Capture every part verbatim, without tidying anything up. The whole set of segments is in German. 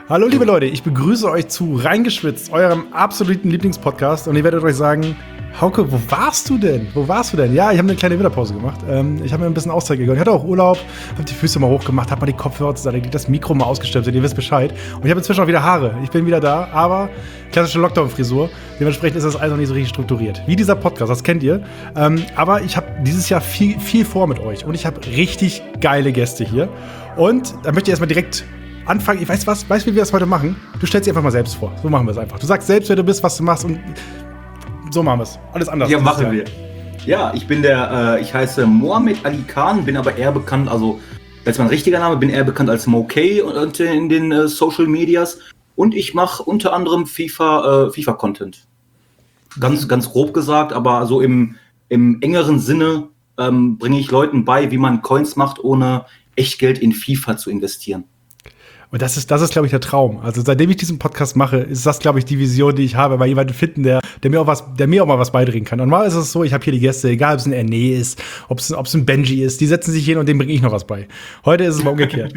Hallo liebe Leute, ich begrüße euch zu Reingeschwitzt, eurem absoluten Lieblingspodcast. Und ihr werdet euch sagen, Hauke, wo warst du denn? Wo warst du denn? Ja, ich habe eine kleine Winterpause gemacht. Ähm, ich habe mir ein bisschen Auszeit gegönnt. Ich hatte auch Urlaub, habe die Füße mal hochgemacht, habe mal die Kopfhörer zusammengelegt, das Mikro mal ausgestellt, ihr wisst Bescheid. Und ich habe inzwischen auch wieder Haare. Ich bin wieder da, aber klassische Lockdown-Frisur. Dementsprechend ist das alles noch nicht so richtig strukturiert. Wie dieser Podcast, das kennt ihr. Ähm, aber ich habe dieses Jahr viel, viel vor mit euch. Und ich habe richtig geile Gäste hier. Und da möchte ich erstmal direkt anfangen. Ich weiß was, weißt du, wie wir das heute machen? Du stellst dich einfach mal selbst vor. So machen wir es einfach. Du sagst selbst, wer du bist, was du machst und so machen wir es. Alles anders. Ja, machen wir. Ja, ich bin der, äh, ich heiße Mohamed Ali Khan, bin aber eher bekannt, also als mein richtiger Name, bin eher bekannt als Mo K und in den äh, Social Medias. Und ich mache unter anderem FIFA, äh, FIFA-Content. Ganz, ganz grob gesagt, aber so im, im engeren Sinne ähm, bringe ich Leuten bei, wie man Coins macht, ohne Echtgeld in FIFA zu investieren. Und das ist, das ist, glaube ich, der Traum. Also seitdem ich diesen Podcast mache, ist das, glaube ich, die Vision, die ich habe, bei jemanden finden, der, der mir auch was, der mir auch mal was beidringen kann. Und mal ist es so, ich habe hier die Gäste, egal ob es ein Erne ist, ob es, ob es ein Benji ist, die setzen sich hin und dem bringe ich noch was bei. Heute ist es mal umgekehrt.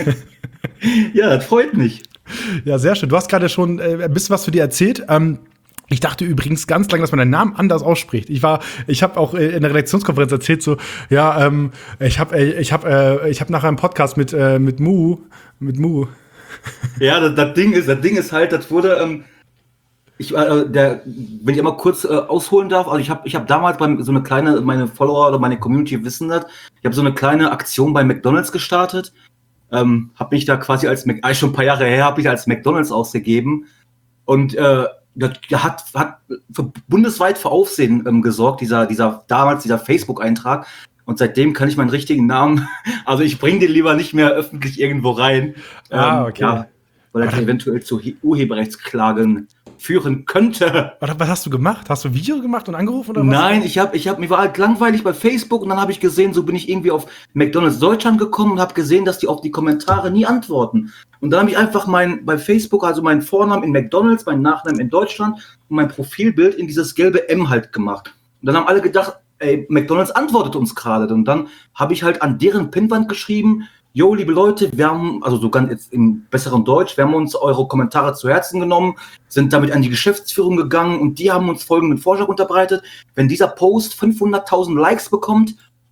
Ja, das freut mich. Ja, sehr schön. Du hast gerade schon äh, ein bisschen was zu dir erzählt. Ähm, Ich dachte übrigens ganz lange, dass man deinen Namen anders ausspricht. Ich war, ich habe auch in der Redaktionskonferenz erzählt, so, ja, ähm, ich habe, ich habe, äh, ich habe nachher einen Podcast mit äh, mit Mu, mit Mu. Ja, das, das Ding ist, das Ding ist halt, das wurde, ähm, ich, äh, der, wenn ich einmal kurz äh, ausholen darf, also ich habe, ich habe damals beim so eine kleine, meine Follower oder meine Community wissen das, ich habe so eine kleine Aktion bei McDonald's gestartet, ähm, habe mich da quasi als, Mac, schon ein paar Jahre her, habe ich als McDonald's ausgegeben und äh, das hat, hat für, bundesweit für Aufsehen ähm, gesorgt, dieser, dieser, damals dieser Facebook-Eintrag. Und seitdem kann ich meinen richtigen Namen, also ich bringe den lieber nicht mehr öffentlich irgendwo rein. Ah, okay. Ähm, ja, weil das eventuell zu Urheberrechtsklagen führen könnte. Was hast du gemacht? Hast du ein Video gemacht und angerufen oder was? Nein, ich habe, ich habe, mir war halt langweilig bei Facebook und dann habe ich gesehen, so bin ich irgendwie auf McDonald's Deutschland gekommen und habe gesehen, dass die auf die Kommentare nie antworten. Und dann habe ich einfach mein, bei Facebook, also meinen Vornamen in McDonald's, meinen Nachnamen in Deutschland und mein Profilbild in dieses gelbe M halt gemacht. Und dann haben alle gedacht, ey, McDonald's antwortet uns gerade. Und dann habe ich halt an deren Pinnwand geschrieben, jo, liebe Leute, wir haben, also so ganz jetzt im besseren Deutsch, wir haben uns eure Kommentare zu Herzen genommen, sind damit an die Geschäftsführung gegangen und die haben uns folgenden Vorschlag unterbreitet. Wenn dieser Post fünfhunderttausend Likes bekommt,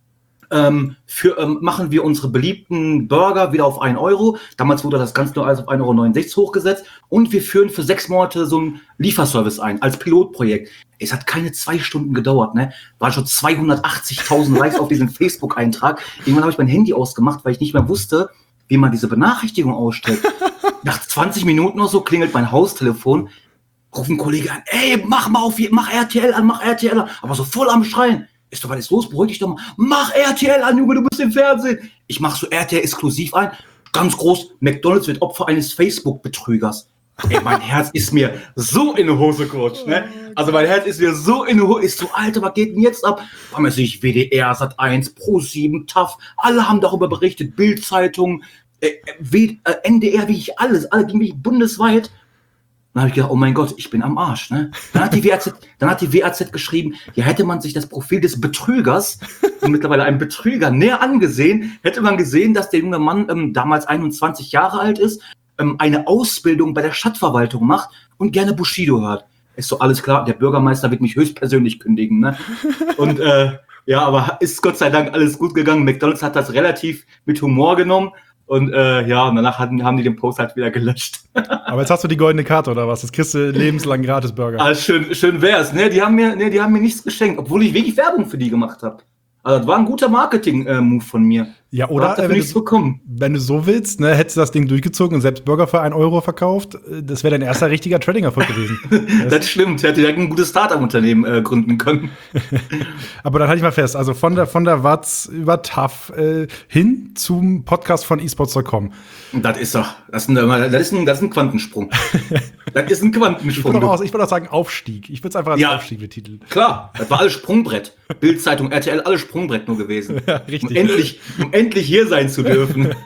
ähm, für, ähm, machen wir unsere beliebten Burger wieder auf einen Euro. Damals wurde das Ganze nur alles auf ein Euro neunundsechzig hochgesetzt und wir führen für sechs Monate so einen Lieferservice ein, als Pilotprojekt. Es hat keine zwei Stunden gedauert, ne? Waren schon zweihundertachtzigtausend Likes auf diesen Facebook-Eintrag. Irgendwann habe ich mein Handy ausgemacht, weil ich nicht mehr wusste, wie man diese Benachrichtigung ausstellt. Nach zwanzig Minuten oder so klingelt mein Haustelefon, ruft ein Kollege an, ey, mach mal auf, mach R T L an, mach R T L an, aber so voll am Schreien. Ist doch, was ist los? Beruhig dich doch mal. Mach R T L an, Junge, du bist im Fernsehen. Ich mach so R T L-exklusiv ein. Ganz groß, McDonald's wird Opfer eines Facebook-Betrügers. Ey, mein Herz ist mir so in die Hose gerutscht, ne? Also mein Herz ist mir so in die Hose, ist so, Alter, was geht denn jetzt ab? Vor allem sehe ich W D R, Sat eins, Pro sieben, T A F, alle haben darüber berichtet, Bild-Zeitung, äh, w, äh, N D R, wie ich alles, alle ging mich bundesweit. Dann habe ich gedacht, oh mein Gott, ich bin am Arsch, ne? Dann hat die W A Z, dann hat die W A Z geschrieben, ja, hätte man sich das Profil des Betrügers, und mittlerweile einem Betrüger, näher angesehen, hätte man gesehen, dass der junge Mann ähm, damals einundzwanzig Jahre alt ist, ähm, eine Ausbildung bei der Stadtverwaltung macht und gerne Bushido hört. Ist so, alles klar, der Bürgermeister wird mich höchstpersönlich kündigen, ne? Und äh, ja, aber ist Gott sei Dank alles gut gegangen. McDonald's hat das relativ mit Humor genommen. Und äh, ja, und danach hatten, haben die den Post halt wieder gelöscht. Aber jetzt hast du die goldene Karte oder was? Das kriegst du lebenslang gratis Burger. Ah, schön, schön wär's. Ne, die haben mir, ne, die haben mir nichts geschenkt, obwohl ich wirklich Werbung für die gemacht habe. Also das war ein guter Marketing-Move von mir. Ja, oder äh, wenn, du, bekommen. wenn du so willst, ne, hättest du das Ding durchgezogen und selbst Burger für einen Euro verkauft, das wäre dein erster richtiger Trading-Erfolg gewesen. Das stimmt, hätte direkt ein gutes Start-up-Unternehmen äh, gründen können. Aber dann halte ich mal fest, also von der, von der Watz über T A F äh, hin zum Podcast von esports punkt com. Das ist doch, das ist ein, das ist ein, das ist ein Quantensprung. Das ist ein Quantensprung. Ich würde auch, würd auch sagen Aufstieg. Ich würde es einfach als ja, Aufstieg betiteln. Klar, das war alles Sprungbrett. Bild-Zeitung, R T L, alles Sprungbrett nur gewesen. Ja, richtig. Um endlich, um endlich hier sein zu dürfen.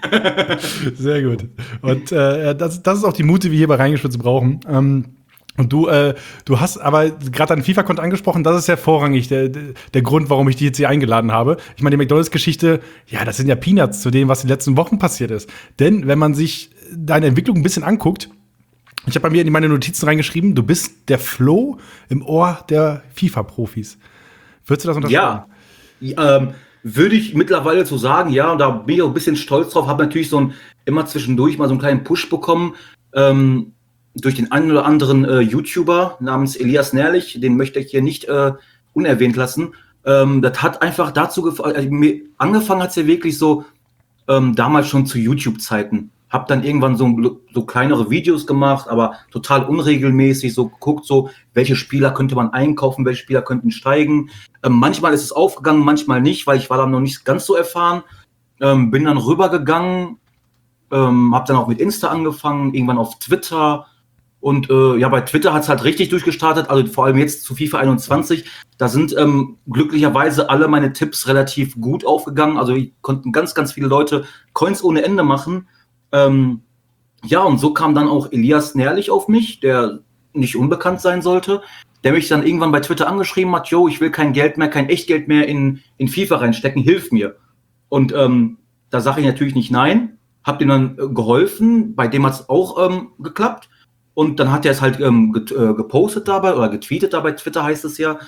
Sehr gut. Und äh, das, das ist auch die Mut, die wir hier bei Reingeschwitzt brauchen. Ähm, Und du, äh, du hast aber gerade dein FIFA-Konto angesprochen, das ist ja vorrangig der, der Grund, warum ich dich jetzt hier eingeladen habe. Ich meine, die McDonald's-Geschichte, ja, das sind ja Peanuts zu dem, was die letzten Wochen passiert ist. Denn wenn man sich deine Entwicklung ein bisschen anguckt, ich habe bei mir in meine Notizen reingeschrieben, du bist der Flo im Ohr der FIFA-Profis. Würdest du das unterschreiben? Ja, ähm, würde ich mittlerweile so sagen, ja, und da bin ich auch ein bisschen stolz drauf, habe natürlich so ein, immer zwischendurch mal so einen kleinen Push bekommen, ähm, durch den einen oder anderen äh, YouTuber namens Elias Nährlich, den möchte ich hier nicht äh, unerwähnt lassen. Ähm, das hat einfach dazu gefallen, also, mir, angefangen hat es ja wirklich so, ähm, damals schon zu YouTube-Zeiten. Hab dann irgendwann so, so kleinere Videos gemacht, aber total unregelmäßig, so geguckt, so, welche Spieler könnte man einkaufen, welche Spieler könnten steigen. Ähm, manchmal ist es aufgegangen, manchmal nicht, weil ich war dann noch nicht ganz so erfahren. Ähm, bin dann rübergegangen, ähm, hab dann auch mit Insta angefangen, irgendwann auf Twitter. Und äh, ja, bei Twitter hat's halt richtig durchgestartet, also vor allem jetzt zu FIFA einundzwanzig. Da sind ähm, glücklicherweise alle meine Tipps relativ gut aufgegangen. Also konnten ganz, ganz viele Leute Coins ohne Ende machen. Ähm, ja, und so kam dann auch Elias Nährlich auf mich, der nicht unbekannt sein sollte, der mich dann irgendwann bei Twitter angeschrieben hat, yo, ich will kein Geld mehr, kein Echtgeld mehr in, in FIFA reinstecken, hilf mir. Und ähm, da sage ich natürlich nicht nein, hab dem dann äh, geholfen, bei dem hat's auch ähm, geklappt. Und dann hat er es halt ähm, get, äh, gepostet dabei oder getweetet dabei, Twitter heißt es ja.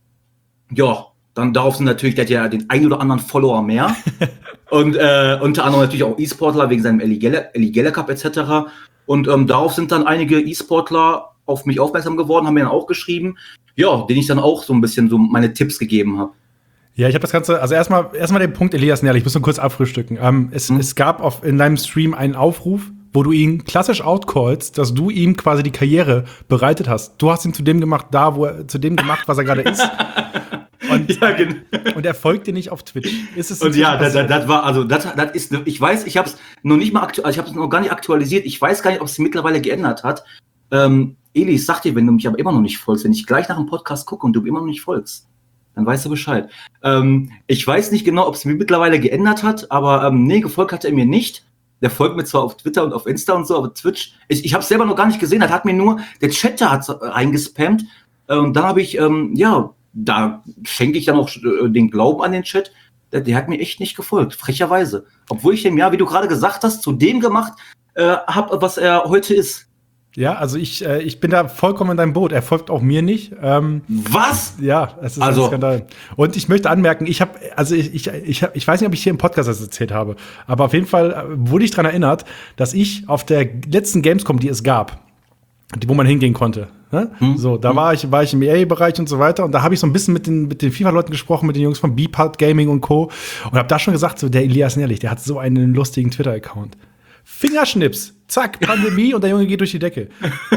Ja, dann darauf sind natürlich, der hat ja den ein oder anderen Follower mehr. Und äh, unter anderem natürlich auch E-Sportler wegen seinem Eligella Cup et cetera. Und ähm, darauf sind dann einige E-Sportler auf mich aufmerksam geworden, haben mir dann auch geschrieben, ja, denen ich dann auch so ein bisschen so meine Tipps gegeben habe. Ja, ich habe das Ganze, also erstmal erstmal den Punkt Elias Nährlich, ich muss nur kurz abfrühstücken. Ähm, es, hm. es gab auf, in deinem Stream einen Aufruf, wo du ihn klassisch outcallst, dass du ihm quasi die Karriere bereitet hast. Du hast ihn zu dem gemacht, da, wo er zu dem gemacht, was er gerade ist. Und, ja, genau. Und er folgt dir nicht auf Twitch. Ist es und ja, das, das war, also, das, das ist, ich weiß, ich habe es noch nicht mal aktualisiert, also ich habe es noch gar nicht aktualisiert. Ich weiß gar nicht, ob es mittlerweile geändert hat. Ähm, Eli, ich sag dir, wenn du mich aber immer noch nicht folgst, wenn ich gleich nach dem Podcast gucke und du immer noch nicht folgst, dann weißt du Bescheid. Ähm, ich weiß nicht genau, ob es mir mittlerweile geändert hat, aber ähm, nee, gefolgt hat er mir nicht. Der folgt mir zwar auf Twitter und auf Insta und so, aber Twitch, ich, ich habe es selber noch gar nicht gesehen, das hat mir nur, der Chat da hat reingespammt. Äh, und dann habe ich, ähm, ja, da schenke ich dann auch äh, den Glauben an den Chat, der, der hat mir echt nicht gefolgt, frecherweise. Obwohl ich dem, ja, wie du gerade gesagt hast, zu dem gemacht äh, habe, was er heute ist. Ja, also ich, äh, ich bin da vollkommen in deinem Boot. Er folgt auch mir nicht. Ähm, Was? Ja, es ist also. ein Skandal. Und ich möchte anmerken, ich habe, also ich, ich, ich, hab, ich weiß nicht, ob ich hier im Podcast das erzählt habe, aber auf jeden Fall wurde ich daran erinnert, dass ich auf der letzten Gamescom, die es gab, die, wo man hingehen konnte, ne? Hm. So, da hm. war ich, war ich im E A-Bereich und so weiter und da habe ich so ein bisschen mit den, mit den FIFA-Leuten gesprochen, mit den Jungs von B-Part Gaming und Co. Und habe da schon gesagt, so der Elias Nährlich, der hat so einen lustigen Twitter-Account. Fingerschnips, zack, Pandemie und der Junge geht durch die Decke.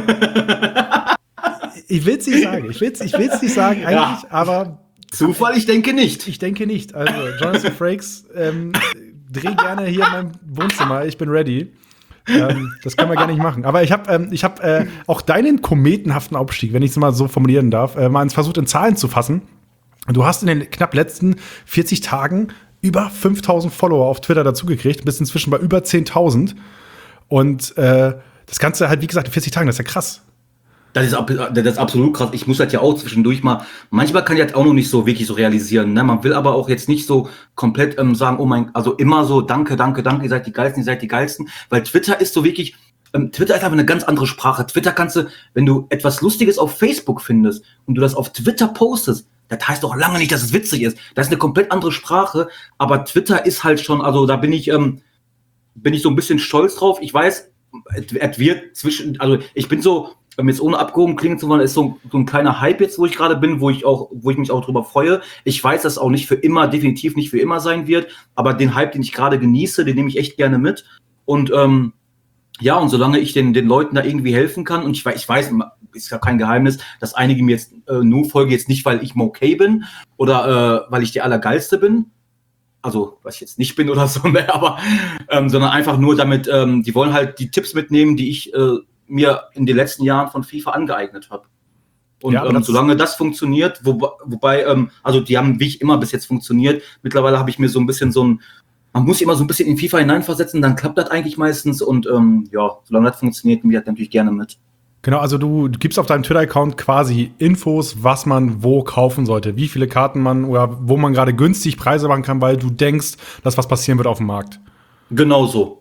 Ich will es nicht sagen, ich will es ich will's nicht sagen eigentlich, ja. aber Zufall, ich denke nicht. Ich denke nicht. Also, Jonathan Frakes, ähm, dreh gerne hier in meinem Wohnzimmer, ich bin ready. ähm, das können wir gar nicht machen. Aber ich habe ähm, ich hab, äh, auch deinen kometenhaften Aufstieg, wenn ich es mal so formulieren darf, äh, mal versucht in Zahlen zu fassen. Du hast in den knapp letzten vierzig Tagen über fünftausend Follower auf Twitter dazugekriegt, bist inzwischen bei über zehntausend. Und äh, das Ganze halt, wie gesagt, in vierzig Tagen, das ist ja krass. Das ist, das ist absolut krass. Ich muss das ja auch zwischendurch mal, manchmal kann ich das auch noch nicht so wirklich so realisieren. Ne? Man will aber auch jetzt nicht so komplett ähm, sagen, oh mein, also immer so, danke, danke, danke, ihr seid die Geilsten, ihr seid die Geilsten. Weil Twitter ist so wirklich, ähm, Twitter ist einfach eine ganz andere Sprache. Twitter kannst du, wenn du etwas Lustiges auf Facebook findest und du das auf Twitter postest, das heißt doch lange nicht, dass es witzig ist. Das ist eine komplett andere Sprache, aber Twitter ist halt schon, also da bin ich, ähm, bin ich so ein bisschen stolz drauf. Ich weiß, es wird zwischen, also ich bin so, um jetzt ohne abgehoben klingen zu wollen, ist so, so ein kleiner Hype jetzt, wo ich gerade bin, wo ich auch, wo ich mich auch drüber freue. Ich weiß, dass es auch nicht für immer, definitiv nicht für immer sein wird, aber den Hype, den ich gerade genieße, den nehme ich echt gerne mit. Und ähm, ja, und solange ich den, den Leuten da irgendwie helfen kann, und ich weiß, ich weiß, ist ja kein Geheimnis, dass einige mir jetzt äh, nur folgen, jetzt nicht, weil ich okay bin oder äh, weil ich der Allergeilste bin, also was ich jetzt nicht bin oder so, ne, aber ähm, sondern einfach nur damit, ähm, die wollen halt die Tipps mitnehmen, die ich äh, mir in den letzten Jahren von FIFA angeeignet habe. Und ja, ähm, solange das funktioniert, wo, wobei, ähm, also die haben wie ich immer bis jetzt funktioniert, mittlerweile habe ich mir so ein bisschen so ein, man muss sich immer so ein bisschen in FIFA hineinversetzen, dann klappt das eigentlich meistens und ähm, ja, solange das funktioniert, nehme ich das natürlich gerne mit. Genau, also du, du gibst auf deinem Twitter-Account quasi Infos, was man wo kaufen sollte, wie viele Karten man oder wo man gerade günstig Preise machen kann, weil du denkst, dass was passieren wird auf dem Markt. Genau so.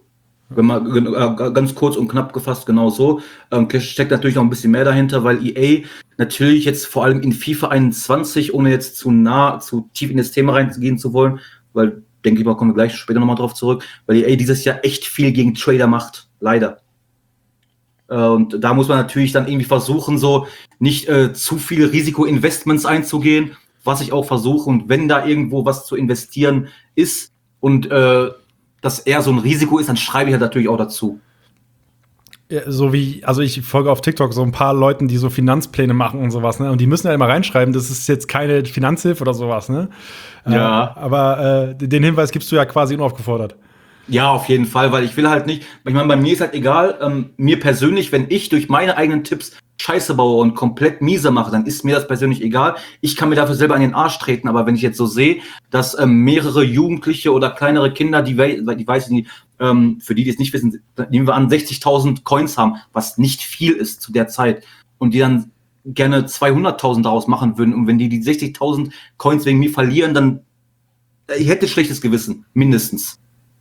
Wenn man äh, ganz kurz und knapp gefasst, genau so. Ähm, steckt natürlich noch ein bisschen mehr dahinter, weil E A natürlich jetzt vor allem in FIFA einundzwanzig, ohne jetzt zu nah, zu tief in das Thema reingehen zu wollen, weil, denke ich mal, kommen wir gleich später nochmal drauf zurück, weil E A dieses Jahr echt viel gegen Trader macht, leider. Äh, und da muss man natürlich dann irgendwie versuchen, so nicht äh, zu viele Risikoinvestments einzugehen, was ich auch versuche. Und wenn da irgendwo was zu investieren ist und äh, das eher so ein Risiko ist, dann schreibe ich halt natürlich auch dazu. Ja, so wie, also ich folge auf TikTok so ein paar Leuten, die so Finanzpläne machen und sowas, ne? Und die müssen ja immer reinschreiben, das ist jetzt keine Finanzhilfe oder sowas, ne? Ja. Äh, aber äh, den Hinweis gibst du ja quasi unaufgefordert. Ja, auf jeden Fall, weil ich will halt nicht, ich meine, bei mir ist halt egal, ähm, mir persönlich, wenn ich durch meine eigenen Tipps Scheiße baue und komplett miese mache, dann ist mir das persönlich egal. Ich kann mir dafür selber an den Arsch treten, aber wenn ich jetzt so sehe, dass ähm, mehrere Jugendliche oder kleinere Kinder, die, die weiß ich nicht, ähm, für die, die es nicht wissen, nehmen wir an, sechzigtausend Coins haben, was nicht viel ist zu der Zeit, und die dann gerne zweihunderttausend daraus machen würden, und wenn die die sechzigtausend Coins wegen mir verlieren, dann äh, ich hätte schlechtes Gewissen, mindestens.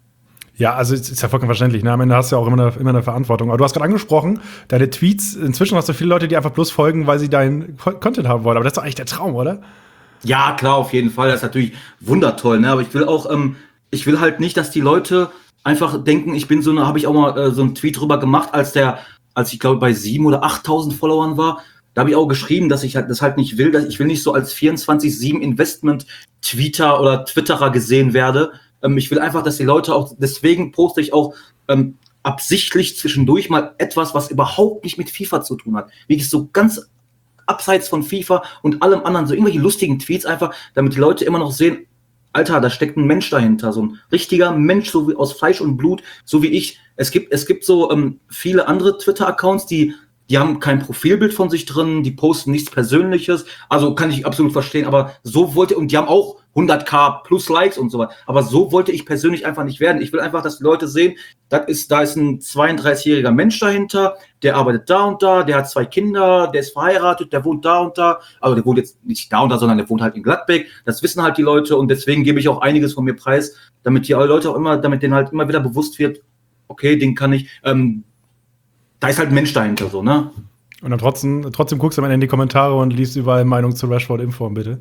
Ja, also es ist ja vollkommen verständlich. Ne? Am Ende hast du ja auch immer eine, immer eine Verantwortung. Aber du hast gerade angesprochen, deine Tweets, inzwischen hast du viele Leute, die einfach bloß folgen, weil sie deinen Content haben wollen. Aber das ist doch eigentlich der Traum, oder? Ja, klar, auf jeden Fall. Das ist natürlich wundertoll, ne? Aber ich will auch, ähm, ich will halt nicht, dass die Leute einfach denken, ich bin so eine, habe ich auch mal äh, so einen Tweet drüber gemacht, als der, als ich glaube bei sieben oder achttausend Followern war. Da habe ich auch geschrieben, dass ich halt das halt nicht will, dass ich will nicht so als vierundzwanzig sieben Investment-Tweeter oder Twitterer gesehen werde. Ähm, ich will einfach, dass die Leute auch, deswegen poste ich auch ähm, absichtlich zwischendurch mal etwas, was überhaupt nicht mit FIFA zu tun hat. Wirklich so ganz abseits von FIFA und allem anderen, so irgendwelche lustigen Tweets einfach, damit die Leute immer noch sehen, Alter, da steckt ein Mensch dahinter, so ein richtiger Mensch, so wie aus Fleisch und Blut, so wie ich. Es gibt, es gibt so ähm, viele andere Twitter-Accounts, die Die haben kein Profilbild von sich drin, die posten nichts Persönliches, also kann ich absolut verstehen, aber so wollte, und die haben auch hunderttausend plus Likes und so weiter, aber so wollte ich persönlich einfach nicht werden. Ich will einfach, dass die Leute sehen, das ist, da ist ein zweiunddreißigjähriger Mensch dahinter, der arbeitet da und da, der hat zwei Kinder, der ist verheiratet, der wohnt da und da, also der wohnt jetzt nicht da und da, sondern der wohnt halt in Gladbeck, das wissen halt die Leute, und deswegen gebe ich auch einiges von mir preis, damit die Leute auch immer, damit denen halt immer wieder bewusst wird, okay, den kann ich, ähm, da ist halt ein Mensch dahinter, so, ne? Und dann trotzdem, trotzdem guckst du am Ende in die Kommentare und liest überall Meinung zu Rashford Inform, bitte.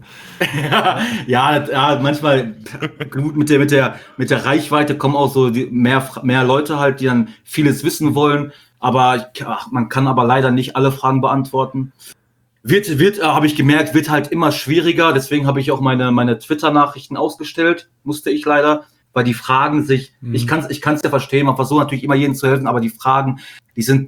ja, ja, manchmal gut mit der, mit der, mit der Reichweite kommen auch so die, mehr, mehr Leute halt, die dann vieles wissen wollen. Aber ach, man kann aber leider nicht alle Fragen beantworten. Wird, wird, äh, habe ich gemerkt, wird halt immer schwieriger. Deswegen habe ich auch meine, meine Twitter-Nachrichten ausgestellt, musste ich leider. Weil die Fragen sich, mhm. ich kann es ich kann's ja verstehen, man versucht natürlich immer jedem zu helfen, aber die Fragen, die sind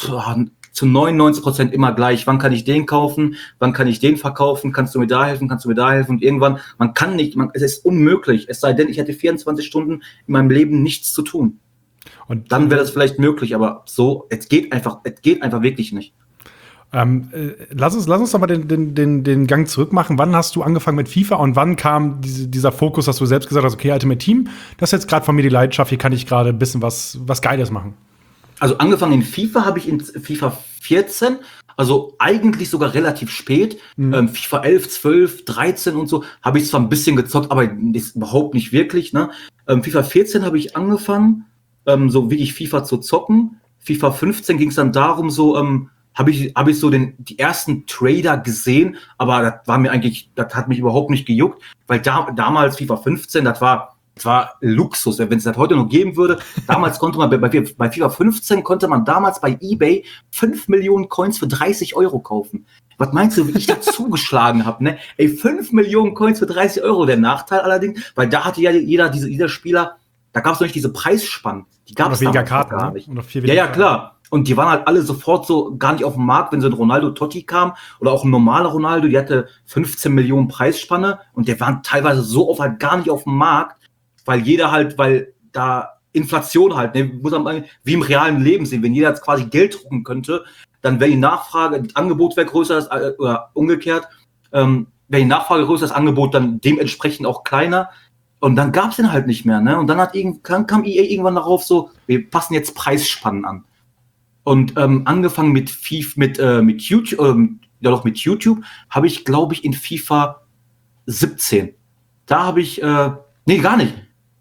zu neunundneunzig Prozent immer gleich. Wann kann ich den kaufen? Wann kann ich den verkaufen? Kannst du mir da helfen? Kannst du mir da helfen? Und irgendwann, man kann nicht, man, es ist unmöglich. Es sei denn, ich hätte vierundzwanzig Stunden in meinem Leben nichts zu tun. Und dann wäre das vielleicht möglich, aber so, es geht einfach, es geht einfach wirklich nicht. Ähm, äh, lass uns, lass uns doch mal den, den, den, den Gang zurück machen. Wann hast du angefangen mit FIFA und wann kam diese, dieser Fokus, dass du selbst gesagt hast, okay, Ultimate Team, das ist jetzt gerade von mir die Leidenschaft, hier kann ich gerade ein bisschen was, was Geiles machen? Also angefangen in FIFA habe ich in FIFA vierzehn, also eigentlich sogar relativ spät, mhm. ähm, FIFA elf, zwölf, dreizehn und so, habe ich zwar ein bisschen gezockt, aber ist überhaupt nicht wirklich, ne? Ähm, FIFA vierzehn habe ich angefangen, ähm, so wirklich FIFA zu zocken. FIFA fünfzehn ging es dann darum, so, ähm, habe ich, hab ich so den, die ersten Trader gesehen, aber das war mir eigentlich, das hat mich überhaupt nicht gejuckt, weil da, damals FIFA fünfzehn, das war, das war Luxus, wenn es das heute noch geben würde. Damals konnte man, bei, bei FIFA fünfzehn konnte man damals bei eBay fünf Millionen Coins für dreißig Euro kaufen. Was meinst du, wie ich da zugeschlagen habe, ne? Ey, fünf Millionen Coins für dreißig Euro, der Nachteil allerdings, weil da hatte ja jeder, diese, jeder Spieler, da gab es noch nicht diese Preisspannen. Die gab es weniger Karten, gar nicht. Ne? Ja, ja, klar. Und die waren halt alle sofort so gar nicht auf dem Markt, wenn so ein Ronaldo Totti kam oder auch ein normaler Ronaldo, die hatte fünfzehn Millionen Preisspanne und der waren teilweise so oft halt gar nicht auf dem Markt, weil jeder halt, weil da Inflation halt, ne, muss man wie im realen Leben sehen, wenn jeder jetzt quasi Geld drucken könnte, dann wäre die Nachfrage, das Angebot wäre größer, äh, oder umgekehrt, ähm, wäre die Nachfrage größer, das Angebot dann dementsprechend auch kleiner. Und dann gab es den halt nicht mehr, ne? Und dann hat irgendwann, kam E A irgendwann darauf so, wir passen jetzt Preisspannen an. Und ähm, angefangen mit FIFA, mit, äh, mit YouTube, ähm, ja doch mit YouTube, habe ich, glaube ich, in FIFA siebzehn. Da habe ich, äh, nee, gar nicht.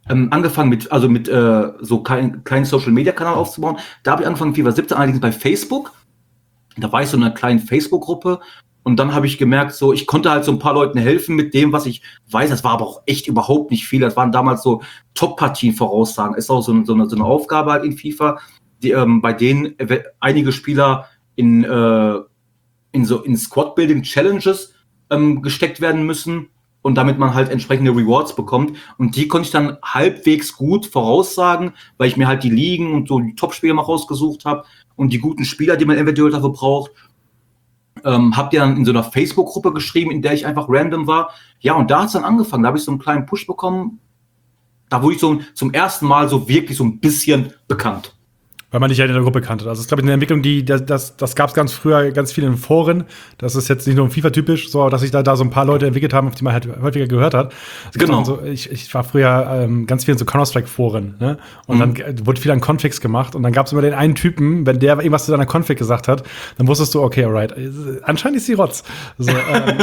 ähm, angefangen mit, also mit äh, so kein, kleinen Social-Media-Kanal aufzubauen. Da habe ich angefangen, FIFA siebzehn, allerdings bei Facebook. Da war ich so in einer kleinen Facebook-Gruppe. Und dann habe ich gemerkt, so, ich konnte halt so ein paar Leuten helfen mit dem, was ich weiß. Das war aber auch echt überhaupt nicht viel. Das waren damals so Top-Partien voraussagen. Ist auch so, so, eine, so eine Aufgabe halt in FIFA, die, ähm, bei denen einige Spieler in, äh, in so in Squad-Building-Challenges ähm, gesteckt werden müssen und damit man halt entsprechende Rewards bekommt. Und die konnte ich dann halbwegs gut voraussagen, weil ich mir halt die Ligen und so die Top-Spieler mal rausgesucht habe und die guten Spieler, die man eventuell dafür braucht. Ähm, habt ihr dann in so einer Facebook-Gruppe geschrieben, in der ich einfach random war. Ja, und da hat es dann angefangen. Da habe ich so einen kleinen Push bekommen. Da wurde ich so zum ersten Mal so wirklich so ein bisschen bekannt. Weil man dich ja in der Gruppe kannte. Also das ist, glaube ich, eine Entwicklung, die das, das, das gab es ganz früher ganz viel in Foren. Das ist jetzt nicht nur FIFA-typisch, so, dass sich da, da so ein paar Leute entwickelt haben, auf die man halt häufiger gehört hat. Es genau. So, ich, ich war früher ähm, ganz viel in so Counter-Strike-Foren, ne? Und mhm. dann wurde viel an Configs gemacht und dann gab es immer den einen Typen, wenn der irgendwas zu seiner Config gesagt hat, dann wusstest du, okay, alright, anscheinend ist die Rotz. So, ähm,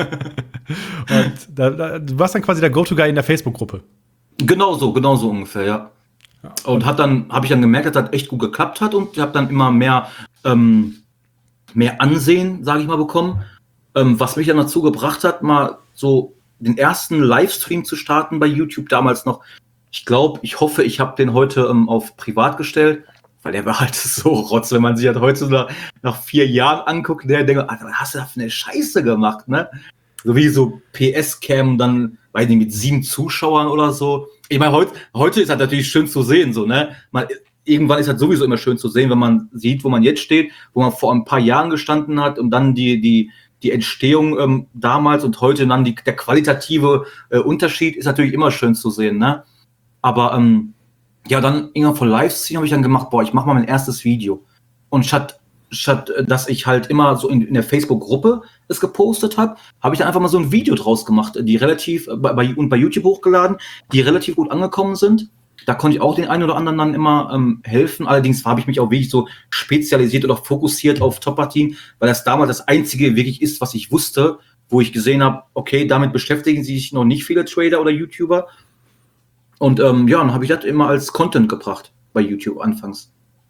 und da, da, du warst dann quasi der Go-To-Guy in der Facebook-Gruppe. Genau so, genau so ungefähr, ja. Und hat dann, habe ich dann gemerkt, dass das echt gut geklappt hat und ich habe dann immer mehr, ähm, mehr Ansehen, sage ich mal, bekommen, ähm, was mich dann dazu gebracht hat, mal so den ersten Livestream zu starten bei YouTube, damals noch. Ich glaube, ich hoffe, ich habe den heute ähm, auf privat gestellt, weil der war halt so rotz, wenn man sich halt heute nach, nach vier Jahren anguckt, der denkt, Alter, was hast du da für eine Scheiße gemacht, ne? So wie so P S-Cam dann, weiß nicht, mit sieben Zuschauern oder so. Ich meine, heute, heute ist halt natürlich schön zu sehen, so, ne? Man, irgendwann ist halt sowieso immer schön zu sehen, wenn man sieht, wo man jetzt steht, wo man vor ein paar Jahren gestanden hat und dann die, die, die Entstehung ähm, damals und heute dann die, der qualitative äh, Unterschied ist natürlich immer schön zu sehen, ne? Aber, ähm, ja, dann irgendwann vor Livestream habe ich dann gemacht, boah, ich mache mal mein erstes Video. Und statt, statt, dass ich halt immer so in, in der Facebook-Gruppe es gepostet habe, habe ich dann einfach mal so ein Video draus gemacht, die relativ, bei, bei, und bei YouTube hochgeladen, die relativ gut angekommen sind. Da konnte ich auch den einen oder anderen dann immer ähm, helfen. Allerdings habe ich mich auch wirklich so spezialisiert oder fokussiert auf Top-Partien, weil das damals das Einzige wirklich ist, was ich wusste, wo ich gesehen habe, okay, damit beschäftigen sich noch nicht viele Trader oder YouTuber. Und ähm, ja, dann habe ich das immer als Content gebracht bei YouTube anfangs.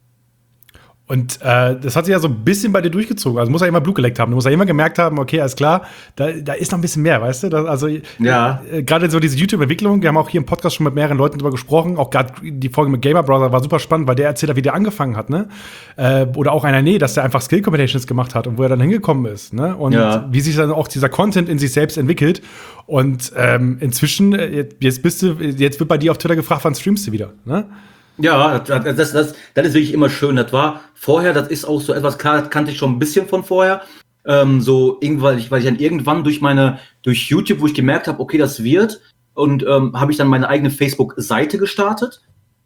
Und äh, das hat sich ja so ein bisschen bei dir durchgezogen. Also muss ja immer Blut geleckt haben. Du musst ja immer gemerkt haben, okay, alles klar, da, da ist noch ein bisschen mehr, weißt du? Das, also ja. äh, gerade so diese YouTube-Entwicklung, wir haben auch hier im Podcast schon mit mehreren Leuten drüber gesprochen. Auch gerade die Folge mit Gamer Brother war super spannend, weil der erzählt hat, wie der angefangen hat, ne? Äh, oder auch einer, nee, dass der einfach Skill-Competitions gemacht hat und wo er dann hingekommen ist, ne? Und ja. wie sich dann auch dieser Content in sich selbst entwickelt. Und ähm, inzwischen, jetzt bist du, jetzt wird bei dir auf Twitter gefragt, wann streamst du wieder, ne? Ja, das, das, das, das ist wirklich immer schön. Das war vorher, das ist auch so etwas, klar, das kannte ich schon ein bisschen von vorher. Ähm, so irgendwann, weil ich dann irgendwann durch meine, durch YouTube, wo ich gemerkt habe, okay, das wird, und ähm, habe ich dann meine eigene Facebook-Seite gestartet,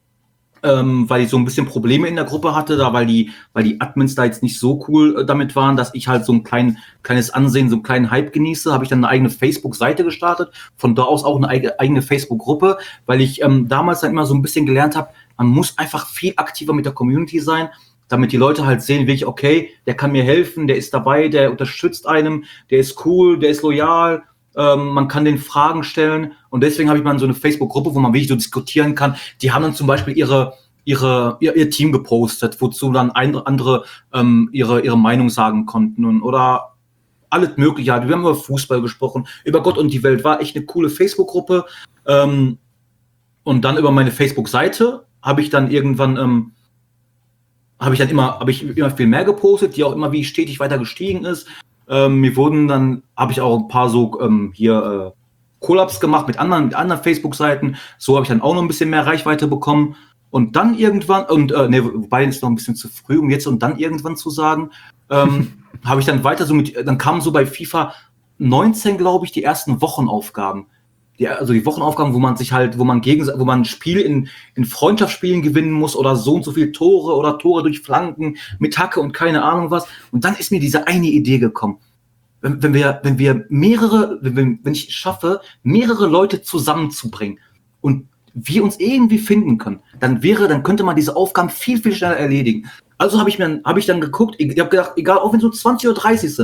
ähm, weil ich so ein bisschen Probleme in der Gruppe hatte, da weil die, weil die Admins da jetzt nicht so cool äh, damit waren, dass ich halt so ein klein, kleines Ansehen, so einen kleinen Hype genieße, habe ich dann eine eigene Facebook-Seite gestartet, von da aus auch eine eigene, eigene Facebook-Gruppe, weil ich ähm, damals dann immer so ein bisschen gelernt habe, man muss einfach viel aktiver mit der Community sein, damit die Leute halt sehen, wirklich, okay, der kann mir helfen, der ist dabei, der unterstützt einem, der ist cool, der ist loyal, ähm, man kann den Fragen stellen. Und deswegen habe ich mal so eine Facebook-Gruppe, wo man wirklich so diskutieren kann. Die haben dann zum Beispiel ihre, ihre, ihr, ihr Team gepostet, wozu dann ein, andere ähm, ihre, ihre Meinung sagen konnten. Und, oder alles Mögliche. Wir haben über Fußball gesprochen, über Gott und die Welt. War echt eine coole Facebook-Gruppe. Ähm, und dann über meine Facebook-Seite habe ich dann irgendwann, ähm, habe ich dann immer, habe ich immer viel mehr gepostet, die auch immer wie stetig weiter gestiegen ist. Ähm, mir wurden dann, habe ich auch ein paar so ähm, hier äh, Collabs gemacht mit anderen, mit anderen Facebook-Seiten. So habe ich dann auch noch ein bisschen mehr Reichweite bekommen. Und dann irgendwann, und äh, ne, wobei ist noch ein bisschen zu früh, um jetzt und dann irgendwann zu sagen, ähm, habe ich dann weiter so mit, dann kamen so bei FIFA neunzehn, glaube ich, die ersten Wochenaufgaben. Die, also die Wochenaufgaben, wo man sich halt, wo man gegen, wo man ein Spiel in, in Freundschaftsspielen gewinnen muss oder so und so viel Tore oder Tore durch Flanken mit Hacke und keine Ahnung was. Und dann ist mir diese eine Idee gekommen. Wenn, wenn wir, wenn wir mehrere, wenn, wenn ich schaffe, mehrere Leute zusammenzubringen und wir uns irgendwie finden können, dann wäre, dann könnte man diese Aufgaben viel, viel schneller erledigen. Also habe ich mir, habe ich dann geguckt, ich habe gedacht, egal, auch wenn es so zwanzig oder dreißig sind,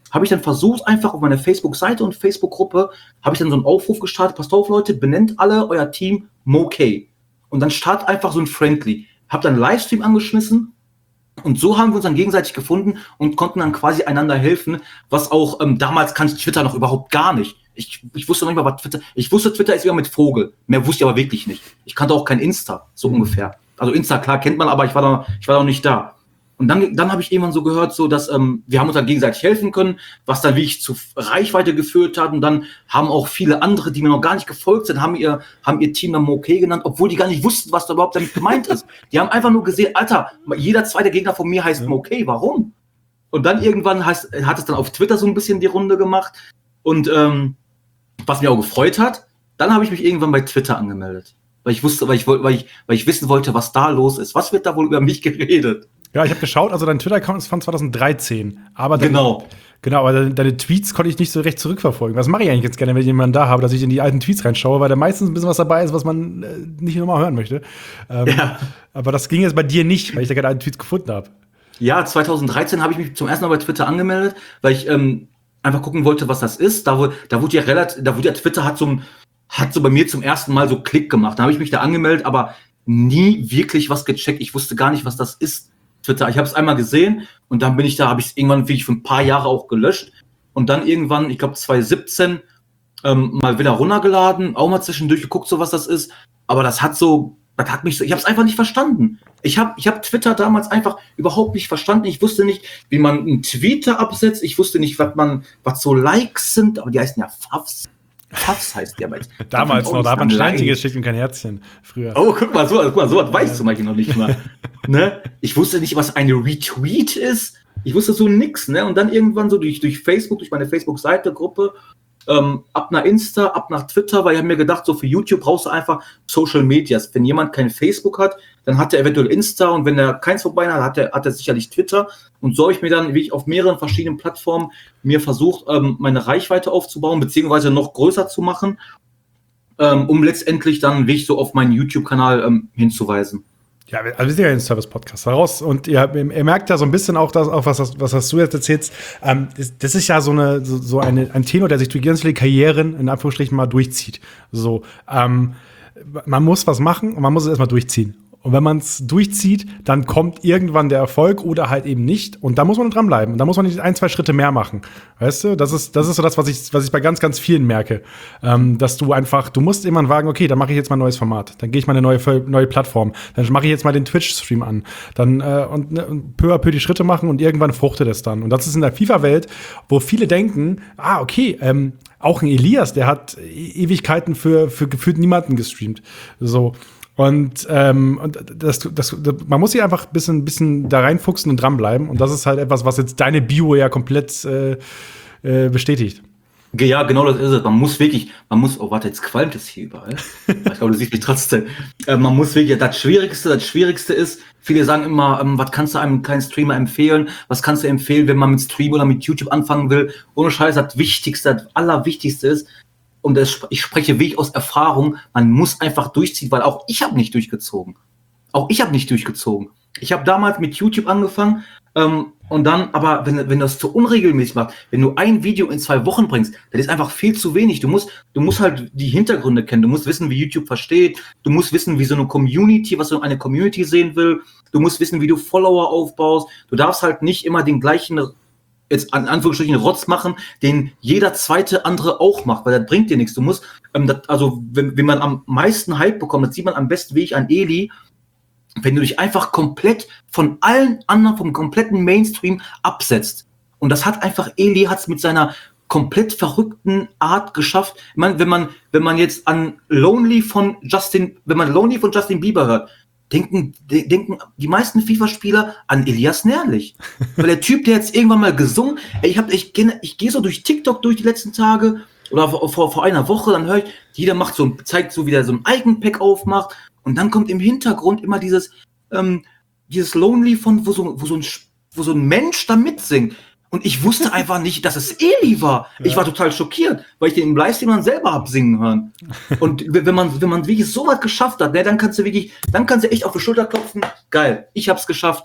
habe ich dann versucht, einfach auf meiner Facebook-Seite und Facebook-Gruppe, habe ich dann so einen Aufruf gestartet, passt auf Leute, benennt alle euer Team MoK. Und dann start einfach so ein Friendly. Hab dann einen Livestream angeschmissen und so haben wir uns dann gegenseitig gefunden und konnten dann quasi einander helfen, was auch, ähm, damals kannte Twitter noch überhaupt gar nicht. Ich, ich wusste noch nicht mal, was Twitter, ich wusste, Twitter ist wieder mit Vogel. Mehr wusste ich aber wirklich nicht. Ich kannte auch kein Insta, so ungefähr. Also Insta, klar, kennt man, aber ich war da, ich war da noch nicht da. Und dann, dann habe ich irgendwann so gehört, so dass ähm, wir haben uns dann gegenseitig helfen können, was dann wirklich zu Reichweite geführt hat. Und dann haben auch viele andere, die mir noch gar nicht gefolgt sind, haben ihr, haben ihr Team dann MoK genannt, obwohl die gar nicht wussten, was da überhaupt damit gemeint ist. Die haben einfach nur gesehen, Alter, jeder zweite Gegner von mir heißt MoK, warum? Und dann irgendwann heißt, hat es dann auf Twitter so ein bisschen die Runde gemacht. Und ähm, was mir auch gefreut hat, dann habe ich mich irgendwann bei Twitter angemeldet. Weil ich wusste, weil ich, weil ich, weil ich wissen wollte, was da los ist. Was wird da wohl über mich geredet? Ja, ich habe geschaut, also dein Twitter-Account ist von zwanzig dreizehn. Aber deine, genau. Genau, aber deine, deine Tweets konnte ich nicht so recht zurückverfolgen. Das mache ich eigentlich jetzt gerne, wenn ich jemanden da habe, dass ich in die alten Tweets reinschaue, weil da meistens ein bisschen was dabei ist, was man äh, nicht nochmal hören möchte. Ähm, ja. Aber das ging jetzt bei dir nicht, weil ich da keine alten Tweets gefunden habe. Ja, zwanzig dreizehn habe ich mich zum ersten Mal bei Twitter angemeldet, weil ich ähm, einfach gucken wollte, was das ist. Da, wo, da wurde ja relativ, da wurde ja Twitter hat so, hat so bei mir zum ersten Mal so Klick gemacht. Da habe ich mich da angemeldet, aber nie wirklich was gecheckt. Ich wusste gar nicht, was das ist. Twitter. Ich habe es einmal gesehen und dann bin ich da, habe ich es irgendwann wirklich für ein paar Jahre auch gelöscht und dann irgendwann, ich glaube zwanzig siebzehn, ähm, mal wieder runtergeladen, auch mal zwischendurch geguckt, so was das ist, aber das hat so, das hat mich so, ich habe es einfach nicht verstanden. Ich habe ich hab Twitter damals einfach überhaupt nicht verstanden. Ich wusste nicht, wie man einen Tweeter absetzt. Ich wusste nicht, was man, was so Likes sind, aber die heißen ja Favs. Favs heißt der. Damals noch, da hat man Steinchen geschickt und kein Herzchen früher. Oh, guck mal, so, guck mal, so was weißt du zum Beispiel noch nicht mal. Ne? Ich wusste nicht, was eine Retweet ist. Ich wusste so nix, ne? Und dann irgendwann so durch, durch Facebook, durch meine Facebook-Seite, Gruppe, ähm, ab nach Insta, ab nach Twitter, weil ich habe mir gedacht, so für YouTube brauchst du einfach Social Medias. Wenn jemand kein Facebook hat, dann hat er eventuell Insta und wenn er keins vorbei hat, hat er, hat er sicherlich Twitter. Und so habe ich mir dann, wie ich auf mehreren verschiedenen Plattformen mir versucht, ähm, meine Reichweite aufzubauen, beziehungsweise noch größer zu machen, ähm, um letztendlich dann wirklich so auf meinen YouTube-Kanal ähm, hinzuweisen. Ja, also wir sind ja ein Service-Podcast daraus und ihr, ihr merkt ja so ein bisschen auch, dass, auch was, was, was du jetzt erzählst, ähm, das, das ist ja so, eine, so, so eine, ein Tenor, der sich durch ganz viele Karrieren in Anführungsstrichen mal durchzieht. So, ähm, man muss was machen und man muss es erstmal durchziehen. Und wenn man es durchzieht, dann kommt irgendwann der Erfolg oder halt eben nicht. Und da muss man dranbleiben. Und da muss man nicht ein, zwei Schritte mehr machen. Weißt du, das ist, das ist so das, was ich, was ich bei ganz, ganz vielen merke. Ähm, dass du einfach, du musst irgendwann wagen, okay, dann mache ich jetzt mal ein neues Format. Dann gehe ich mal eine neue, neue Plattform. Dann mache ich jetzt mal den Twitch-Stream an. Dann äh, und, ne, und peu à peu die Schritte machen und irgendwann fruchtet es dann. Und das ist in der FIFA-Welt, wo viele denken, ah, okay, ähm, auch ein Elias, der hat Ewigkeiten für, für gefühlt niemanden gestreamt. So. Und, ähm, und das, das, das, man muss sich einfach ein bisschen, bisschen da reinfuchsen und dranbleiben. Und das ist halt etwas, was jetzt deine Bio ja komplett äh, äh, bestätigt. Ja, genau das ist es. Man muss wirklich, man muss, oh warte, jetzt qualmt es hier überall. Ich glaube, du siehst mich trotzdem. Äh, man muss wirklich, das Schwierigste, das Schwierigste ist, viele sagen immer, ähm, was kannst du einem kleinen Streamer empfehlen? Was kannst du empfehlen, wenn man mit Stream oder mit YouTube anfangen will? Ohne Scheiß, das Wichtigste, das Allerwichtigste ist, und das, ich spreche wirklich aus Erfahrung, man muss einfach durchziehen, weil auch ich habe nicht durchgezogen. Auch ich habe nicht durchgezogen. Ich habe damals mit YouTube angefangen ähm, und dann, aber wenn, wenn du das zu unregelmäßig machst, wenn du ein Video in zwei Wochen bringst, das ist einfach viel zu wenig. Du musst, du musst halt die Hintergründe kennen. Du musst wissen, wie YouTube versteht. Du musst wissen, wie so eine Community, was so eine Community sehen will. Du musst wissen, wie du Follower aufbaust. Du darfst halt nicht immer den gleichen, jetzt an Anführungsstrichen Rotz machen, den jeder zweite andere auch macht, weil das bringt dir nichts. Du musst, ähm, das, also wenn, wenn man am meisten Hype bekommt, das sieht man am besten Weg an Eli, wenn du dich einfach komplett von allen anderen, vom kompletten Mainstream absetzt. Und das hat einfach, Eli hat es mit seiner komplett verrückten Art geschafft. Ich meine, wenn man, wenn man jetzt an Lonely von Justin, wenn man Lonely von Justin Bieber hört, denken, de, denken die meisten FIFA-Spieler an Elias Nährlich. Weil der Typ, der jetzt irgendwann mal gesungen, ey, ich hab, ich, ich gehe so durch TikTok durch die letzten Tage oder vor, vor, vor einer Woche, dann höre ich, jeder macht so ein, zeigt so, wie der so ein Eigenpack aufmacht und dann kommt im Hintergrund immer dieses, ähm, dieses Lonely von, wo so, wo so ein, wo so ein Mensch da mitsingt. Und ich wusste einfach nicht, dass es Eli war. Ja. Ich war total schockiert, weil ich den im Livestream dann selber hab singen hören. Und wenn man, wenn man wirklich so was geschafft hat, ne, dann kannst du wirklich, dann kannst du echt auf die Schulter klopfen. Geil, ich hab's geschafft.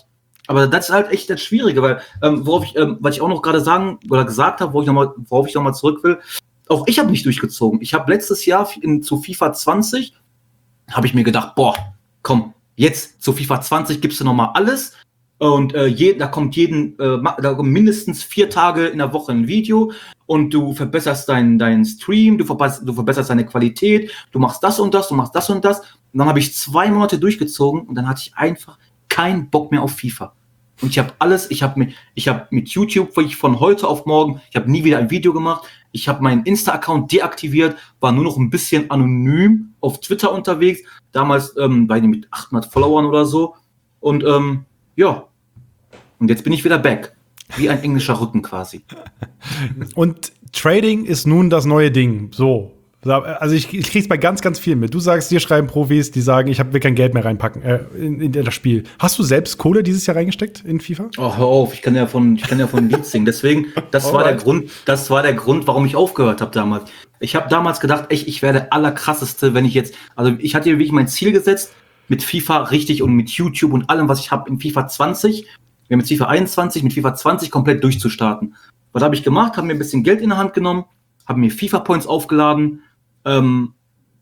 Aber das ist halt echt das Schwierige, weil, ähm, worauf ich, ähm, was ich auch noch gerade sagen oder gesagt habe, wo ich noch mal, worauf ich nochmal zurück will, auch ich habe nicht durchgezogen. Ich habe letztes Jahr in, zu FIFA zwanzig, habe ich mir gedacht, boah, komm, jetzt zu FIFA zwanzig gibst du nochmal alles und äh, je, da kommt jeden, äh, da kommt mindestens vier Tage in der Woche ein Video und du verbesserst deinen deinen Stream, du verbesserst, du verbesserst deine Qualität, du machst das und das, du machst das und das. Und dann habe ich zwei Monate durchgezogen und dann hatte ich einfach keinen Bock mehr auf FIFA. Und ich habe alles, ich habe mit, ich habe mit YouTube wirklich von heute auf morgen, ich habe nie wieder ein Video gemacht, ich habe meinen Insta-Account deaktiviert, war nur noch ein bisschen anonym auf Twitter unterwegs, damals ähm, war ich mit achthundert Followern oder so und ähm, ja, und jetzt bin ich wieder back, wie ein englischer Rücken quasi. Und Trading ist nun das neue Ding, so. Also ich, ich krieg's bei ganz, ganz vielen mit. Du sagst, dir schreiben Profis, die sagen, ich hab, will kein Geld mehr reinpacken äh, in, in das Spiel. Hast du selbst Kohle dieses Jahr reingesteckt in FIFA? Oh, hör auf, ich kann ja von, ich kann ja von Lied singen. Deswegen, das war der Grund, das war der Grund, warum ich aufgehört habe damals. Ich habe damals gedacht, echt, ich werde allerkrasseste, wenn ich jetzt, also ich hatte wirklich mein Ziel gesetzt, mit FIFA richtig und mit YouTube und allem, was ich habe in FIFA zwanzig, wir mit FIFA einundzwanzig, mit FIFA zwanzig komplett durchzustarten. Was habe ich gemacht? Habe mir ein bisschen Geld in der Hand genommen, habe mir FIFA-Points aufgeladen, Ähm,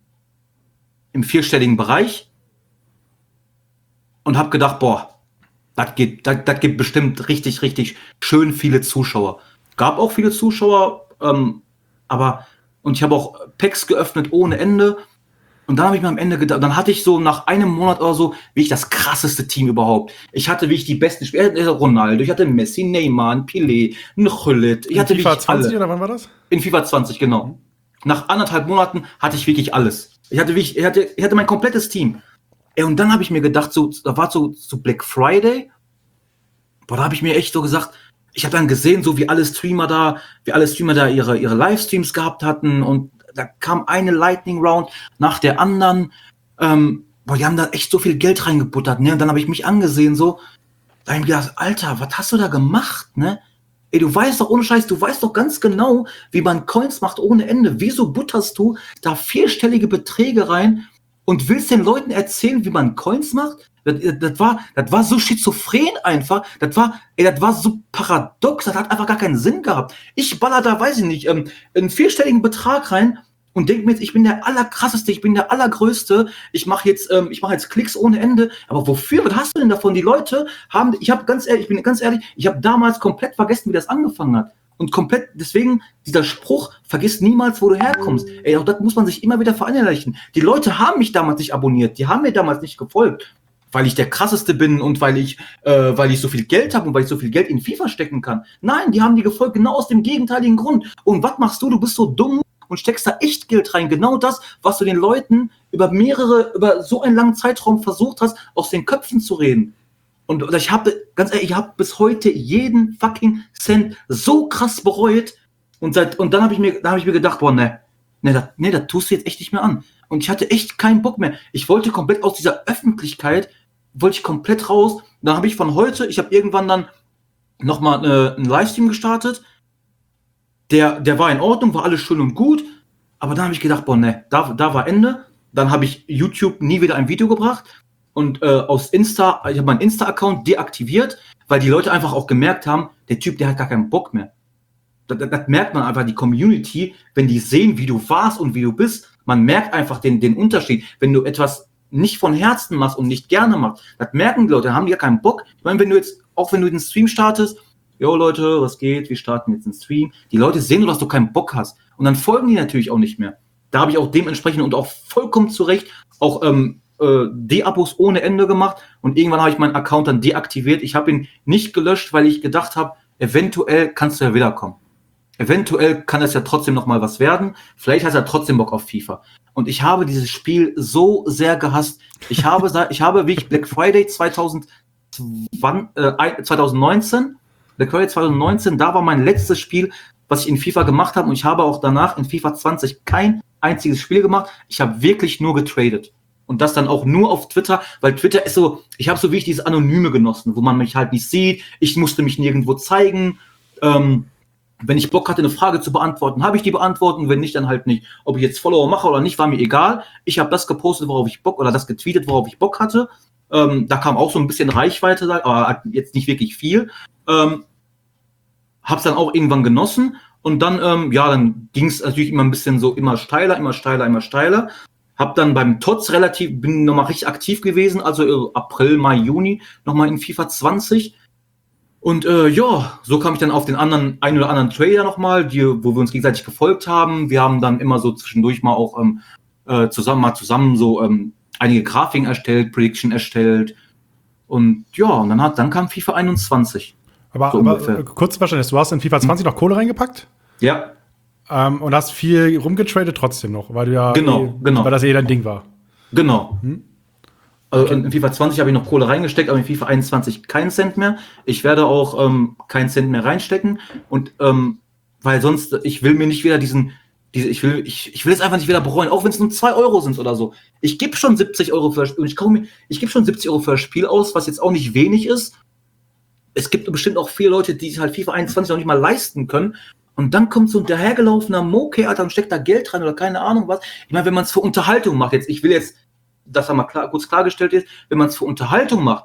im vierstelligen Bereich und habe gedacht, boah, das geht, das, das gibt bestimmt richtig, richtig schön viele Zuschauer. Gab auch viele Zuschauer, ähm, aber und ich habe auch Packs geöffnet ohne Ende und dann habe ich mir am Ende gedacht, dann hatte ich so nach einem Monat oder so, wie ich das krasseste Team überhaupt. Ich hatte wie ich die besten Spieler, Ronaldo, ich hatte Messi, Neymar, Pelé, Nchullit, ich in hatte FIFA zwanzig alle. Oder wann war das? In FIFA zwanzig, genau. Nach anderthalb Monaten hatte ich wirklich alles. Ich hatte, wirklich, ich hatte, ich hatte mein komplettes Team. Ey, und dann habe ich mir gedacht, so, da war so, so Black Friday. Boah, da habe ich mir echt so gesagt, ich habe dann gesehen, so wie alle Streamer da, wie alle Streamer da ihre, ihre Livestreams gehabt hatten. Und da kam eine Lightning Round nach der anderen. Ähm, boah, die haben da echt so viel Geld reingebuttert. Ne? Und dann habe ich mich angesehen, so. Da habe ich mir gedacht, Alter, was hast du da gemacht, ne? Ey, du weißt doch, ohne Scheiß, du weißt doch ganz genau, wie man Coins macht ohne Ende. Wieso butterst du da vierstellige Beträge rein und willst den Leuten erzählen, wie man Coins macht? Das, das, war, das war so schizophren einfach. Das war, ey, das war so paradox. Das hat einfach gar keinen Sinn gehabt. Ich baller da, weiß ich nicht, ähm, einen vierstelligen Betrag rein und denke mir jetzt, ich bin der allerkrasseste, ich bin der allergrößte. Ich mache jetzt, ähm, ich mache jetzt Klicks ohne Ende. Aber wofür? Was hast du denn davon? Die Leute haben, ich habe ganz ehrlich, ich bin ganz ehrlich, ich habe damals komplett vergessen, wie das angefangen hat. Und komplett, deswegen dieser Spruch, vergiss niemals, wo du herkommst. Ey, auch das muss man sich immer wieder verinnerlichen. Die Leute haben mich damals nicht abonniert, die haben mir damals nicht gefolgt, weil ich der krasseste bin und weil ich, äh, weil ich so viel Geld habe und weil ich so viel Geld in FIFA stecken kann. Nein, die haben die gefolgt, genau aus dem gegenteiligen Grund. Und was machst du? Du bist so dumm und steckst da echt Geld rein. Genau das, was du den Leuten über mehrere, über so einen langen Zeitraum versucht hast, aus den Köpfen zu reden. Und ich habe, ganz ehrlich, ich habe bis heute jeden fucking Cent so krass bereut. Und seit, und dann habe ich mir, da habe ich mir gedacht, boah, ne, ne, das, ne, das tust du jetzt echt nicht mehr an. Und ich hatte echt keinen Bock mehr. Ich wollte komplett aus dieser Öffentlichkeit, wollte ich komplett raus. Und dann habe ich von heute, ich habe irgendwann dann nochmal äh, einen Livestream gestartet. Der, der war in Ordnung, war alles schön und gut. Aber dann habe ich gedacht, boah, ne, da, da war Ende. Dann habe ich YouTube nie wieder ein Video gebracht. Und äh, aus Insta, ich habe meinen Insta-Account deaktiviert, weil die Leute einfach auch gemerkt haben, der Typ, der hat gar keinen Bock mehr. Das, das, das merkt man einfach, die Community, wenn die sehen, wie du warst und wie du bist, man merkt einfach den, den Unterschied. Wenn du etwas nicht von Herzen machst und nicht gerne machst, das merken die Leute, dann haben die ja keinen Bock. Ich meine, wenn du jetzt, auch wenn du den Stream startest, jo Leute, was geht, wir starten jetzt den Stream, die Leute sehen nur, dass du keinen Bock hast. Und dann folgen die natürlich auch nicht mehr. Da habe ich auch dementsprechend und auch vollkommen zu Recht auch ähm, äh, De-Abos ohne Ende gemacht und irgendwann habe ich meinen Account dann deaktiviert. Ich habe ihn nicht gelöscht, weil ich gedacht habe, eventuell kannst du ja wiederkommen. Eventuell kann es ja trotzdem noch mal was werden. Vielleicht hast du ja trotzdem Bock auf FIFA. Und ich habe dieses Spiel so sehr gehasst. Ich habe, ich habe wie ich Black Friday zwanzig neunzehn, Black Friday zwanzig neunzehn, da war mein letztes Spiel, was ich in FIFA gemacht habe. Und ich habe auch danach in FIFA zwanzig kein einziges Spiel gemacht. Ich habe wirklich nur getradet. Und das dann auch nur auf Twitter, weil Twitter ist so, ich habe so wie ich dieses Anonyme genossen, wo man mich halt nicht sieht. Ich musste mich nirgendwo zeigen. Ähm, wenn ich Bock hatte, eine Frage zu beantworten, habe ich die beantwortet. Wenn nicht, dann halt nicht. Ob ich jetzt Follower mache oder nicht, war mir egal. Ich habe das gepostet, worauf ich Bock, oder das getweetet, worauf ich Bock hatte. Ähm, da kam auch so ein bisschen Reichweite, aber jetzt nicht wirklich viel. Ähm, hab's dann auch irgendwann genossen. Und dann, ähm, ja, dann ging es natürlich immer ein bisschen so immer steiler, immer steiler, immer steiler. Hab dann beim T O Z relativ, bin nochmal richtig aktiv gewesen, also April, Mai, Juni, nochmal in FIFA zwanzig. Und äh, ja, so kam ich dann auf den anderen, einen oder anderen Trader nochmal, die, wo wir uns gegenseitig gefolgt haben. Wir haben dann immer so zwischendurch mal auch ähm, äh, zusammen, mal zusammen so ähm, einige Grafiken erstellt, Prediction erstellt. Und ja, und dann, hat, dann kam FIFA einundzwanzig. Aber, so aber kurz Verständnis, du hast in FIFA zwanzig hm. noch Kohle reingepackt? Ja. Ähm, und hast viel rumgetradet trotzdem noch, weil du ja genau, eh, genau. weil das eh dein Ding war. Genau. Hm? Also okay. In FIFA zwanzig habe ich noch Kohle reingesteckt, aber in FIFA einundzwanzig keinen Cent mehr. Ich werde auch ähm, keinen Cent mehr reinstecken. Und ähm, weil sonst, ich will mir nicht wieder diesen, diese, ich will, ich, ich will es einfach nicht wieder bereuen, auch wenn es nur zwei Euro sind oder so. Ich gebe schon siebzig Euro für das Spiel, ich kaufe mir, ich gebe schon siebzig Euro für das Spiel aus, was jetzt auch nicht wenig ist. Es gibt bestimmt auch viele Leute, die sich halt FIFA einundzwanzig noch nicht mal leisten können. Und dann kommt so ein dahergelaufener Moke, Alter, und steckt da Geld rein oder keine Ahnung was. Ich meine, wenn man es für Unterhaltung macht, jetzt, ich will jetzt, dass da mal klar, kurz klargestellt ist, wenn man es für Unterhaltung macht,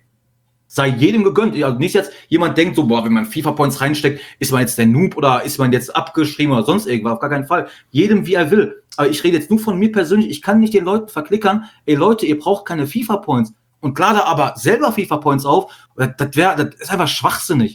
sei jedem gegönnt. Ja, nicht jetzt jemand denkt so, boah, wenn man FIFA-Points reinsteckt, ist man jetzt der Noob oder ist man jetzt abgeschrieben oder sonst irgendwas. Auf gar keinen Fall. Jedem, wie er will. Aber ich rede jetzt nur von mir persönlich. Ich kann nicht den Leuten verklickern, ey Leute, ihr braucht keine FIFA-Points. Und lade aber selber FIFA-Points auf, das, wär, das ist einfach schwachsinnig.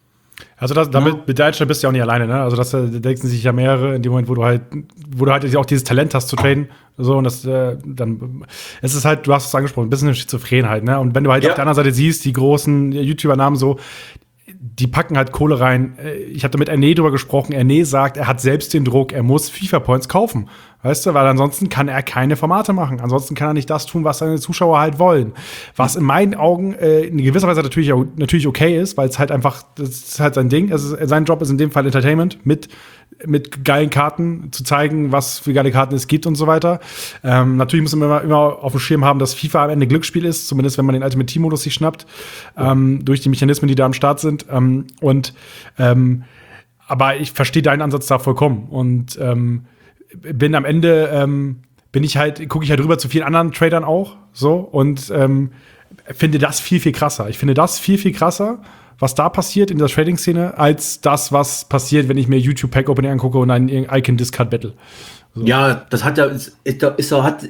Also das, damit ja. mit Deutschland bist du ja auch nicht alleine, ne? Also das da denken sich ja mehrere in dem Moment, wo du halt, wo du halt auch dieses Talent hast zu traden, so und das äh, dann es ist halt, du hast es angesprochen, ein bisschen eine Schizophrenheit, ne? Und wenn du halt ja. auf der anderen Seite siehst, die großen YouTuber-Namen so, die packen halt Kohle rein. Ich habe da mit Erne drüber gesprochen. Erne sagt, er hat selbst den Druck, er muss FIFA-Points kaufen. Weißt du, weil ansonsten kann er keine Formate machen. Ansonsten kann er nicht das tun, was seine Zuschauer halt wollen. Was in meinen Augen äh, in gewisser Weise natürlich, natürlich okay ist, weil es halt einfach, das ist halt sein Ding. Es ist, sein Job ist in dem Fall Entertainment mit mit geilen Karten zu zeigen, was für geile Karten es gibt und so weiter. Ähm, natürlich muss man immer, immer auf dem Schirm haben, dass FIFA am Ende Glücksspiel ist, zumindest wenn man den Ultimate Team Modus sich schnappt, ähm, durch die Mechanismen, die da am Start sind. Ähm, und ähm, aber ich verstehe deinen Ansatz da vollkommen und ähm, bin am Ende ähm, bin ich halt gucke ich halt rüber zu vielen anderen Tradern auch so und ähm, finde das viel viel krasser. Ich finde das viel viel krasser, was da passiert in der Trading-Szene, als das, was passiert, wenn ich mir YouTube Pack Opening angucke und ein Icon Discard Battle. So. Ja, das hat ja, ist, ist, ist, hat,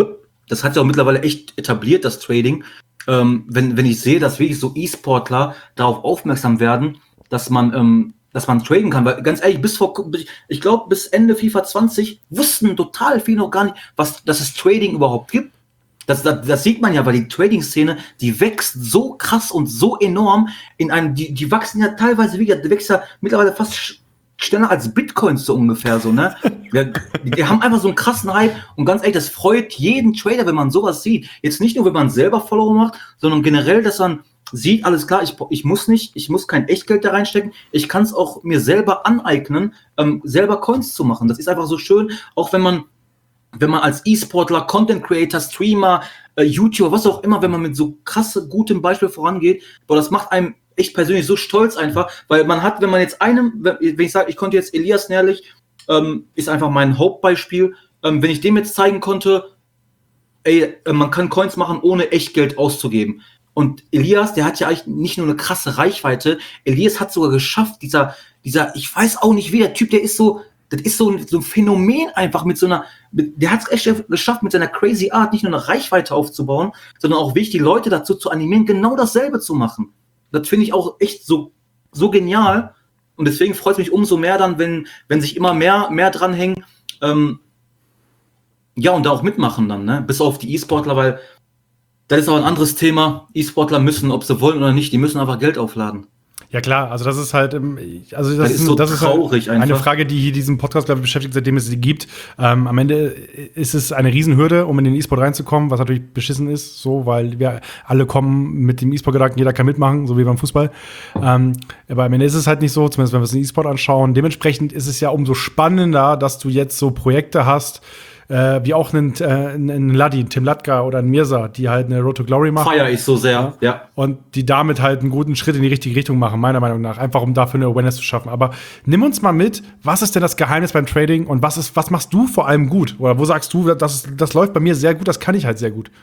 das hat ja auch mittlerweile echt etabliert, das Trading. Ähm, wenn, wenn ich sehe, dass wirklich so E-Sportler darauf aufmerksam werden, dass man, ähm, dass man traden kann, weil ganz ehrlich, bis vor, ich glaube, bis Ende FIFA zwanzig wussten total viele noch gar nicht, was, dass es Trading überhaupt gibt. Das, das, das sieht man ja, weil die Trading-Szene, die wächst so krass und so enorm in einem, die, die wachsen ja teilweise wieder, die wächst ja mittlerweile fast schneller als Bitcoins so ungefähr, so, ne? Wir, die haben einfach so einen krassen Hype und ganz ehrlich, das freut jeden Trader, wenn man sowas sieht. Jetzt nicht nur, wenn man selber Follower macht, sondern generell, dass man sieht, alles klar, ich, ich muss nicht, ich muss kein Echtgeld da reinstecken, ich kann es auch mir selber aneignen, ähm, selber Coins zu machen. Das ist einfach so schön, auch wenn man wenn man als E-Sportler, Content Creator, Streamer, äh, YouTuber, was auch immer, wenn man mit so krasse, gutem Beispiel vorangeht, boah, das macht einem echt persönlich so stolz einfach, weil man hat, wenn man jetzt einem, wenn ich sage, ich konnte jetzt Elias Nährlich, ähm, ist einfach mein Hauptbeispiel, ähm, wenn ich dem jetzt zeigen konnte, ey, äh, man kann Coins machen, ohne Echtgeld auszugeben. Und Elias, der hat ja eigentlich nicht nur eine krasse Reichweite, Elias hat sogar geschafft, dieser, dieser, ich weiß auch nicht wie, der Typ, der ist so, das ist so ein, so ein Phänomen einfach mit so einer, mit, der hat es echt geschafft, mit seiner crazy Art nicht nur eine Reichweite aufzubauen, sondern auch wirklich die Leute dazu zu animieren, genau dasselbe zu machen. Das finde ich auch echt so, so genial und deswegen freut es mich umso mehr dann, wenn, wenn sich immer mehr, mehr dranhängen, ähm, ja, und da auch mitmachen dann, ne, bis auf die E-Sportler, weil das ist auch ein anderes Thema. E-Sportler müssen, ob sie wollen oder nicht, die müssen einfach Geld aufladen. Ja klar, also das ist halt, also das, das ist, so das ist halt eine Frage, die hier diesen Podcast, glaube ich, beschäftigt, seitdem es sie gibt. Ähm, am Ende ist es eine Riesenhürde, um in den E-Sport reinzukommen, was natürlich beschissen ist, so, weil wir alle kommen mit dem E-Sport-Gedanken, jeder kann mitmachen, so wie beim Fußball. Ähm, aber am Ende ist es halt nicht so, zumindest wenn wir uns den E-Sport anschauen. Dementsprechend ist es ja umso spannender, dass du jetzt so Projekte hast, Äh, wie auch einen, äh, einen Laddi, Tim Latka oder einen Mirza, die halt eine Road to Glory machen. Feier ich so sehr, ja. ja. Und die damit halt einen guten Schritt in die richtige Richtung machen, meiner Meinung nach. Einfach, um dafür eine Awareness zu schaffen. Aber nimm uns mal mit, was ist denn das Geheimnis beim Trading und was ist, was machst du vor allem gut? Oder wo sagst du, das, das läuft bei mir sehr gut, das kann ich halt sehr gut?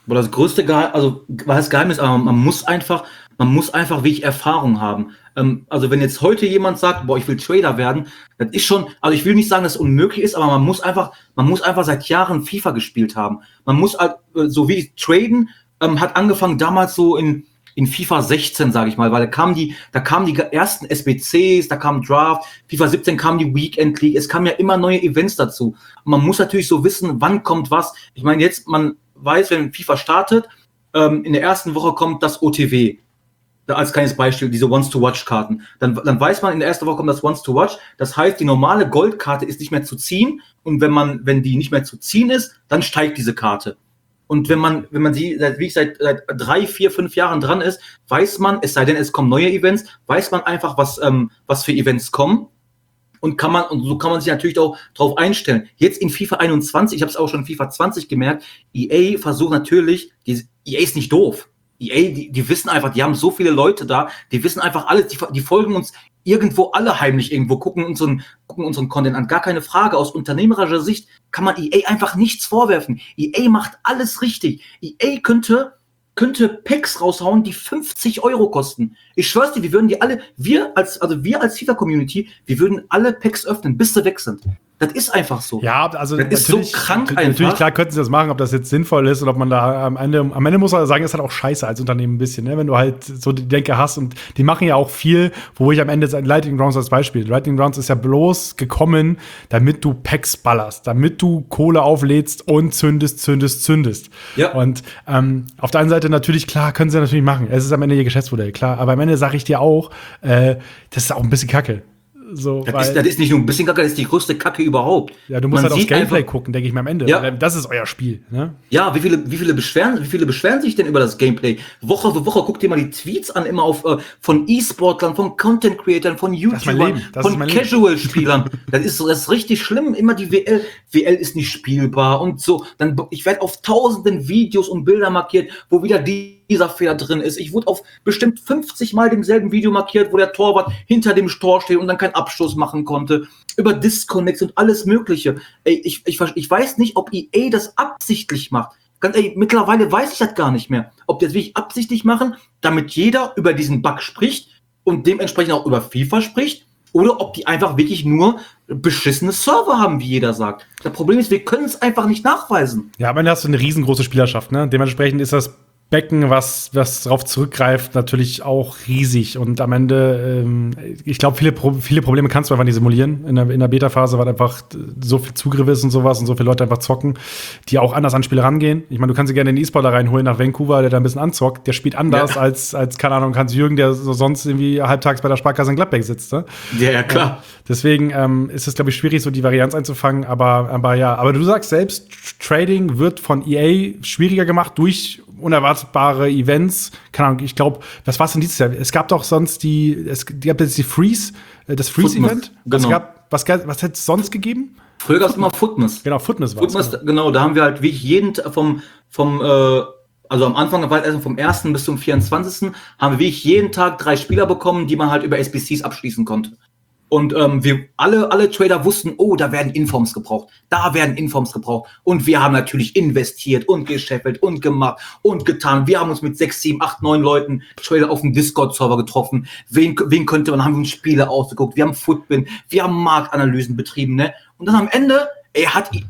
Aber das größte Geheimnis, also was heißt Geheimnis, aber man muss einfach, man muss einfach wirklich Erfahrung haben. Ähm, also wenn jetzt heute jemand sagt, boah, ich will Trader werden, das ist schon, also ich will nicht sagen, dass es unmöglich ist, aber man muss einfach, man muss einfach seit Jahren FIFA gespielt haben. Man muss halt, äh, so wie Traden, ähm, hat angefangen damals so in, in FIFA sechzehn, sage ich mal, weil da kamen die, da kamen die ersten S B Cs, da kam Draft, FIFA siebzehn kam die Weekend League, es kamen ja immer neue Events dazu. Und man muss natürlich so wissen, wann kommt was. Ich meine, jetzt, man weiß, wenn FIFA startet, ähm, in der ersten Woche kommt das O T W. Da als kleines Beispiel, diese Once-to-Watch-Karten. Dann, dann weiß man, in der ersten Woche kommt das Once-to-Watch. Das heißt, die normale Goldkarte ist nicht mehr zu ziehen. Und wenn man, wenn die nicht mehr zu ziehen ist, dann steigt diese Karte. Und wenn man, wenn man sie, wie ich seit, seit drei, vier, fünf Jahren dran ist, weiß man, es sei denn, es kommen neue Events, weiß man einfach, was, ähm, was für Events kommen. Und kann man, und so kann man sich natürlich auch drauf einstellen. Jetzt in FIFA einundzwanzig, ich habe es auch schon in FIFA zwanzig gemerkt, E A versucht natürlich, die, E A ist nicht doof. E A, die, die wissen einfach, die haben so viele Leute da, die wissen einfach alles, die, die folgen uns irgendwo alle heimlich irgendwo, gucken unseren, gucken unseren Content an. Gar keine Frage. Aus unternehmerischer Sicht kann man E A einfach nichts vorwerfen. E A macht alles richtig. E A könnte, könnte Packs raushauen, die fünfzig Euro kosten. Ich schwör's dir, wir würden die alle, wir als, also wir als FIFA-Community, wir würden alle Packs öffnen, bis sie weg sind. Das ist einfach so. Ja, also das ist so krank einfach. Natürlich, klar könnten sie das machen, ob das jetzt sinnvoll ist oder ob man da am Ende, am Ende muss man sagen, ist halt auch scheiße als Unternehmen ein bisschen, ne? Wenn du halt so die Denke hast und die machen ja auch viel, wo ich am Ende Lightning Rounds als Beispiel. Lightning Rounds ist ja bloß gekommen, damit du Packs ballerst, damit du Kohle auflädst und zündest, zündest, zündest. Ja. Und ähm, auf der einen Seite natürlich, klar, können sie natürlich machen. Es ist am Ende ihr Geschäftsmodell, klar. Aber am Ende sage ich dir auch, äh, das ist auch ein bisschen Kacke. So, das, ist, das ist nicht nur ein bisschen Kacke, das ist die größte Kacke überhaupt. Ja, du musst Man halt aufs Gameplay einfach gucken, denke ich mir am Ende. Ja. Das ist euer Spiel. Ne? Ja, wie viele, wie viele beschweren, wie viele beschweren sich denn über das Gameplay? Woche für Woche, guck dir mal die Tweets an, immer auf äh, von E-Sportlern, von Content-Creatern, von YouTubern, von Casual-Spielern. das, ist, das ist richtig schlimm. Immer die W L. W L ist nicht spielbar und so. Dann, ich werde auf tausenden Videos und Bilder markiert, wo wieder die dieser Fehler drin ist. Ich wurde auf bestimmt fünfzig Mal demselben Video markiert, wo der Torwart hinter dem Tor steht und dann keinen Abschluss machen konnte. Über Disconnects und alles Mögliche. Ey, ich, ich, ich weiß nicht, ob E A das absichtlich macht. Ganz ehrlich, mittlerweile weiß ich das gar nicht mehr. Ob die das wirklich absichtlich machen, damit jeder über diesen Bug spricht und dementsprechend auch über FIFA spricht, oder ob die einfach wirklich nur beschissene Server haben, wie jeder sagt. Das Problem ist, wir können es einfach nicht nachweisen. Ja, am Ende hast du eine riesengroße Spielerschaft, ne? Dementsprechend ist das Becken, was, was darauf zurückgreift, natürlich auch riesig. Und am Ende, ähm, ich glaube, viele, Pro- viele Probleme kannst du einfach nicht simulieren. In der, in der Beta-Phase, weil einfach so viel Zugriff ist und sowas und so viele Leute einfach zocken, die auch anders an Spiele rangehen. Ich meine, du kannst dir gerne den E-Sportler reinholen nach Vancouver, der da ein bisschen anzockt. Der spielt anders ja. als, als, keine Ahnung, Hans-Jürgen, der so sonst irgendwie halbtags bei der Sparkasse in Gladbeck sitzt. Ne? Ja, ja, klar. Ja, deswegen ähm, ist es, glaube ich, schwierig, so die Varianz einzufangen. Aber, aber ja, aber du sagst selbst, Trading wird von E A schwieriger gemacht durch unerwartbare Events. Keine Ahnung, ich glaube, was war es denn dieses Jahr? Es gab doch sonst die, es gab jetzt die Freeze, das Freeze-Event. Was, genau. gab, was, was hätte es sonst gegeben? Früher gab es immer Footmas. Genau, Footmas war es. Genau. genau, da haben wir halt wirklich jeden vom, vom äh, also am Anfang war also vom ersten bis zum vierundzwanzigsten haben wir wirklich jeden Tag drei Spieler bekommen, die man halt über S B Cs abschließen konnte. Und ähm, wir alle, alle Trader wussten, oh, da werden Informs gebraucht, da werden Informs gebraucht. Und wir haben natürlich investiert und gescheffelt und gemacht und getan. Wir haben uns mit sechs, sieben, acht, neun Leuten Trader auf dem Discord-Server getroffen. Wen, wen könnte man, haben uns Spiele ausgeguckt. Wir haben Footbin, wir haben Marktanalysen betrieben, ne? Und dann am Ende, ey, hat ich,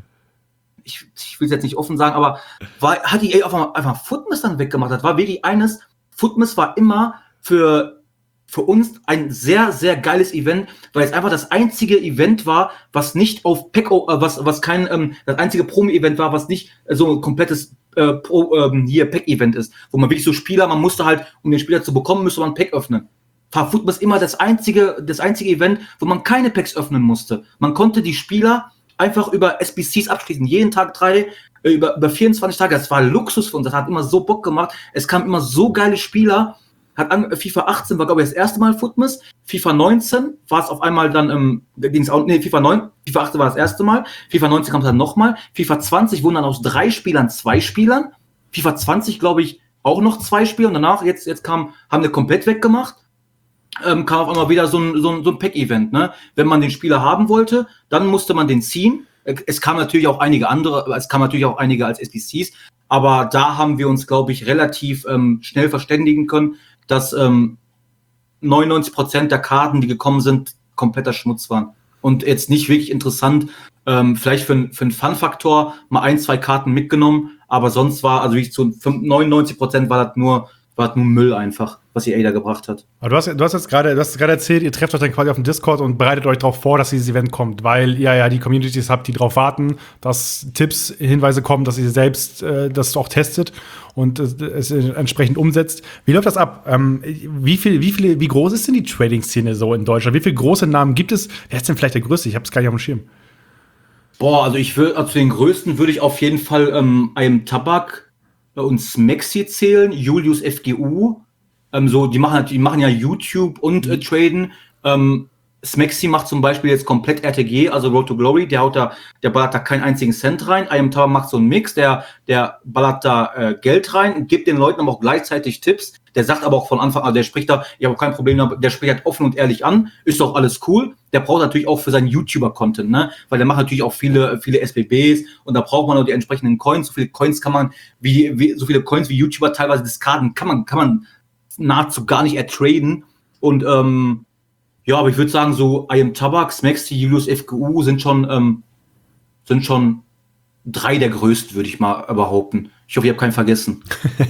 ich will es jetzt nicht offen sagen, aber war, hat E A einfach, einfach Footmas dann weggemacht. Das war wirklich eines, Footmas war immer für für uns ein sehr, sehr geiles Event, weil es einfach das einzige Event war, was nicht auf Pack, äh, was, was kein, ähm, das einzige Promi-Event war, was nicht äh, so ein komplettes äh, Pro, ähm, hier Pack-Event ist, wo man wirklich so Spieler, man musste halt, um den Spieler zu bekommen, müsste man ein Pack öffnen. War Football immer das einzige, das einzige Event, wo man keine Packs öffnen musste. Man konnte die Spieler einfach über S B Cs abschließen, jeden Tag drei, äh, über, über vierundzwanzig Tage. Das war Luxus für uns, das hat immer so Bock gemacht. Es kamen immer so geile Spieler. Hat an, FIFA achtzehn war, glaube ich, das erste Mal Footmas. FIFA neunzehn war es auf einmal dann, ähm, ging's auch, nee, FIFA neun, FIFA achtzehn war das erste Mal. FIFA neunzehn kam dann nochmal. FIFA zwanzig wurden dann aus drei Spielern zwei Spielern. FIFA zwanzig, glaube ich, auch noch zwei Spieler. Und danach, jetzt, jetzt kam, haben wir komplett weggemacht. Ähm, kam auf einmal wieder so ein, so ein, so ein Pack-Event, ne? Wenn man den Spieler haben wollte, dann musste man den ziehen. Es kamen natürlich auch einige andere, es kamen natürlich auch einige als S B Cs, aber da haben wir uns, glaube ich, relativ ähm, schnell verständigen können, dass ähm, neunundneunzig Prozent der Karten, die gekommen sind, kompletter Schmutz waren. Und jetzt nicht wirklich interessant, ähm, vielleicht für, für einen Fun-Faktor mal ein, zwei Karten mitgenommen, aber sonst war, also wie ich zu neunundneunzig Prozent war das nur, war das nur Müll einfach, was die A D A gebracht hat. Aber du hast, du hast jetzt gerade, du hast gerade erzählt, ihr trefft euch dann quasi auf dem Discord und bereitet euch darauf vor, dass dieses Event kommt, weil ihr ja die Communities habt, die darauf warten, dass Tipps, Hinweise kommen, dass ihr selbst äh, das auch testet und äh, es entsprechend umsetzt. Wie läuft das ab? Ähm, wie viel, wie viele, wie groß ist denn die Trading-Szene so in Deutschland? Wie viele große Namen gibt es? Wer ist denn vielleicht der größte? Ich habe es gar nicht auf dem Schirm. Boah, also ich würde, also zu den größten würde ich auf jeden Fall ähm, I Am Tabak und Smexy zählen, Julius F G U. Ähm, so, die machen, die machen ja YouTube und äh, Traden. Ähm, Smexy macht zum Beispiel jetzt komplett R T G, also Road to Glory. Der haut da, der ballert da keinen einzigen Cent rein. I Am Tabak macht so einen Mix, der, der ballert da äh, Geld rein und gibt den Leuten aber auch gleichzeitig Tipps. Der sagt aber auch von Anfang an, der spricht da, ich habe kein Problem, der spricht halt offen und ehrlich an, ist doch alles cool. Der braucht natürlich auch für seinen YouTuber-Content, ne, weil der macht natürlich auch viele, viele S B Bs und da braucht man auch die entsprechenden Coins. So viele Coins kann man, wie, wie so viele Coins wie YouTuber teilweise diskarden, kann man, kann man nahezu gar nicht ertraden. Und ähm, ja, aber ich würde sagen, so I Am Tabak, Smexy, Julius F G U sind schon, ähm, sind schon drei der größten, würde ich mal behaupten. Ich hoffe, ich habe keinen vergessen.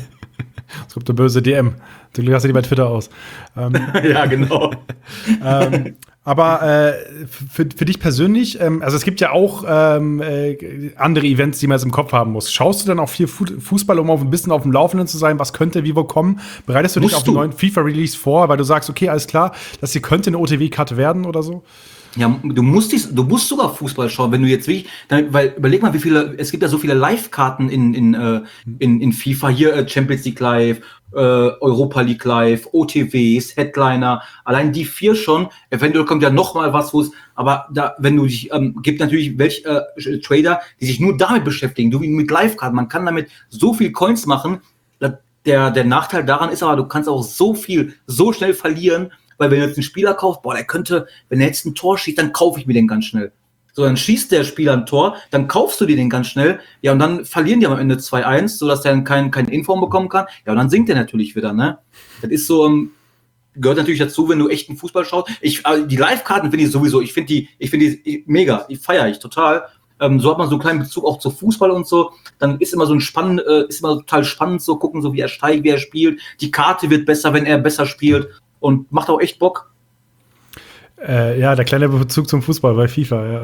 Es kommt eine böse D M. Du hast ja die bei Twitter aus. Ähm, ja, genau. ähm, aber äh, für, für dich persönlich, ähm, also es gibt ja auch ähm, äh, andere Events, die man jetzt im Kopf haben muss. Schaust du dann auch viel Fußball, um auf ein bisschen auf dem Laufenden zu sein? Was könnte wie wo kommen? Bereitest du dich auf den neuen FIFA-Release vor, weil du sagst, okay, alles klar, das hier könnte eine O T W-Karte werden oder so? Ja, du musst dies, du musst sogar Fußball schauen, wenn du jetzt wirklich, dann, weil überleg mal, wie viele, es gibt ja so viele Live-Karten in in äh, in, in FIFA hier, äh, Champions League Live, äh, Europa League Live, O T Ws, Headliner, allein die vier schon. Eventuell kommt ja noch mal was, wo es, aber da, wenn du dich, ähm, gibt natürlich welche äh, Trader, die sich nur damit beschäftigen, du wie mit Live-Karten, man kann damit so viel Coins machen. Der der Nachteil daran ist aber, du kannst auch so viel so schnell verlieren. Weil wenn du jetzt einen Spieler kaufst, boah, der könnte, wenn er jetzt ein Tor schießt, dann kaufe ich mir den ganz schnell. So, dann schießt der Spieler ein Tor, dann kaufst du dir den ganz schnell, ja, und dann verlieren die am Ende zwei eins, sodass der dann kein, kein Inform bekommen kann. Ja, und dann sinkt der natürlich wieder, ne? Das ist so, um, gehört natürlich dazu, wenn du echten Fußball schaust. Ich, also die Live-Karten finde ich sowieso, ich finde die, ich finde die mega, die feiere ich total. Ähm, so hat man so einen kleinen Bezug auch zu Fußball und so. Dann ist immer so ein spannend, äh, ist immer total spannend so gucken, so wie er steigt, wie er spielt. Die Karte wird besser, wenn er besser spielt. Und macht auch echt Bock. Äh, ja, der kleine Bezug zum Fußball bei FIFA, ja.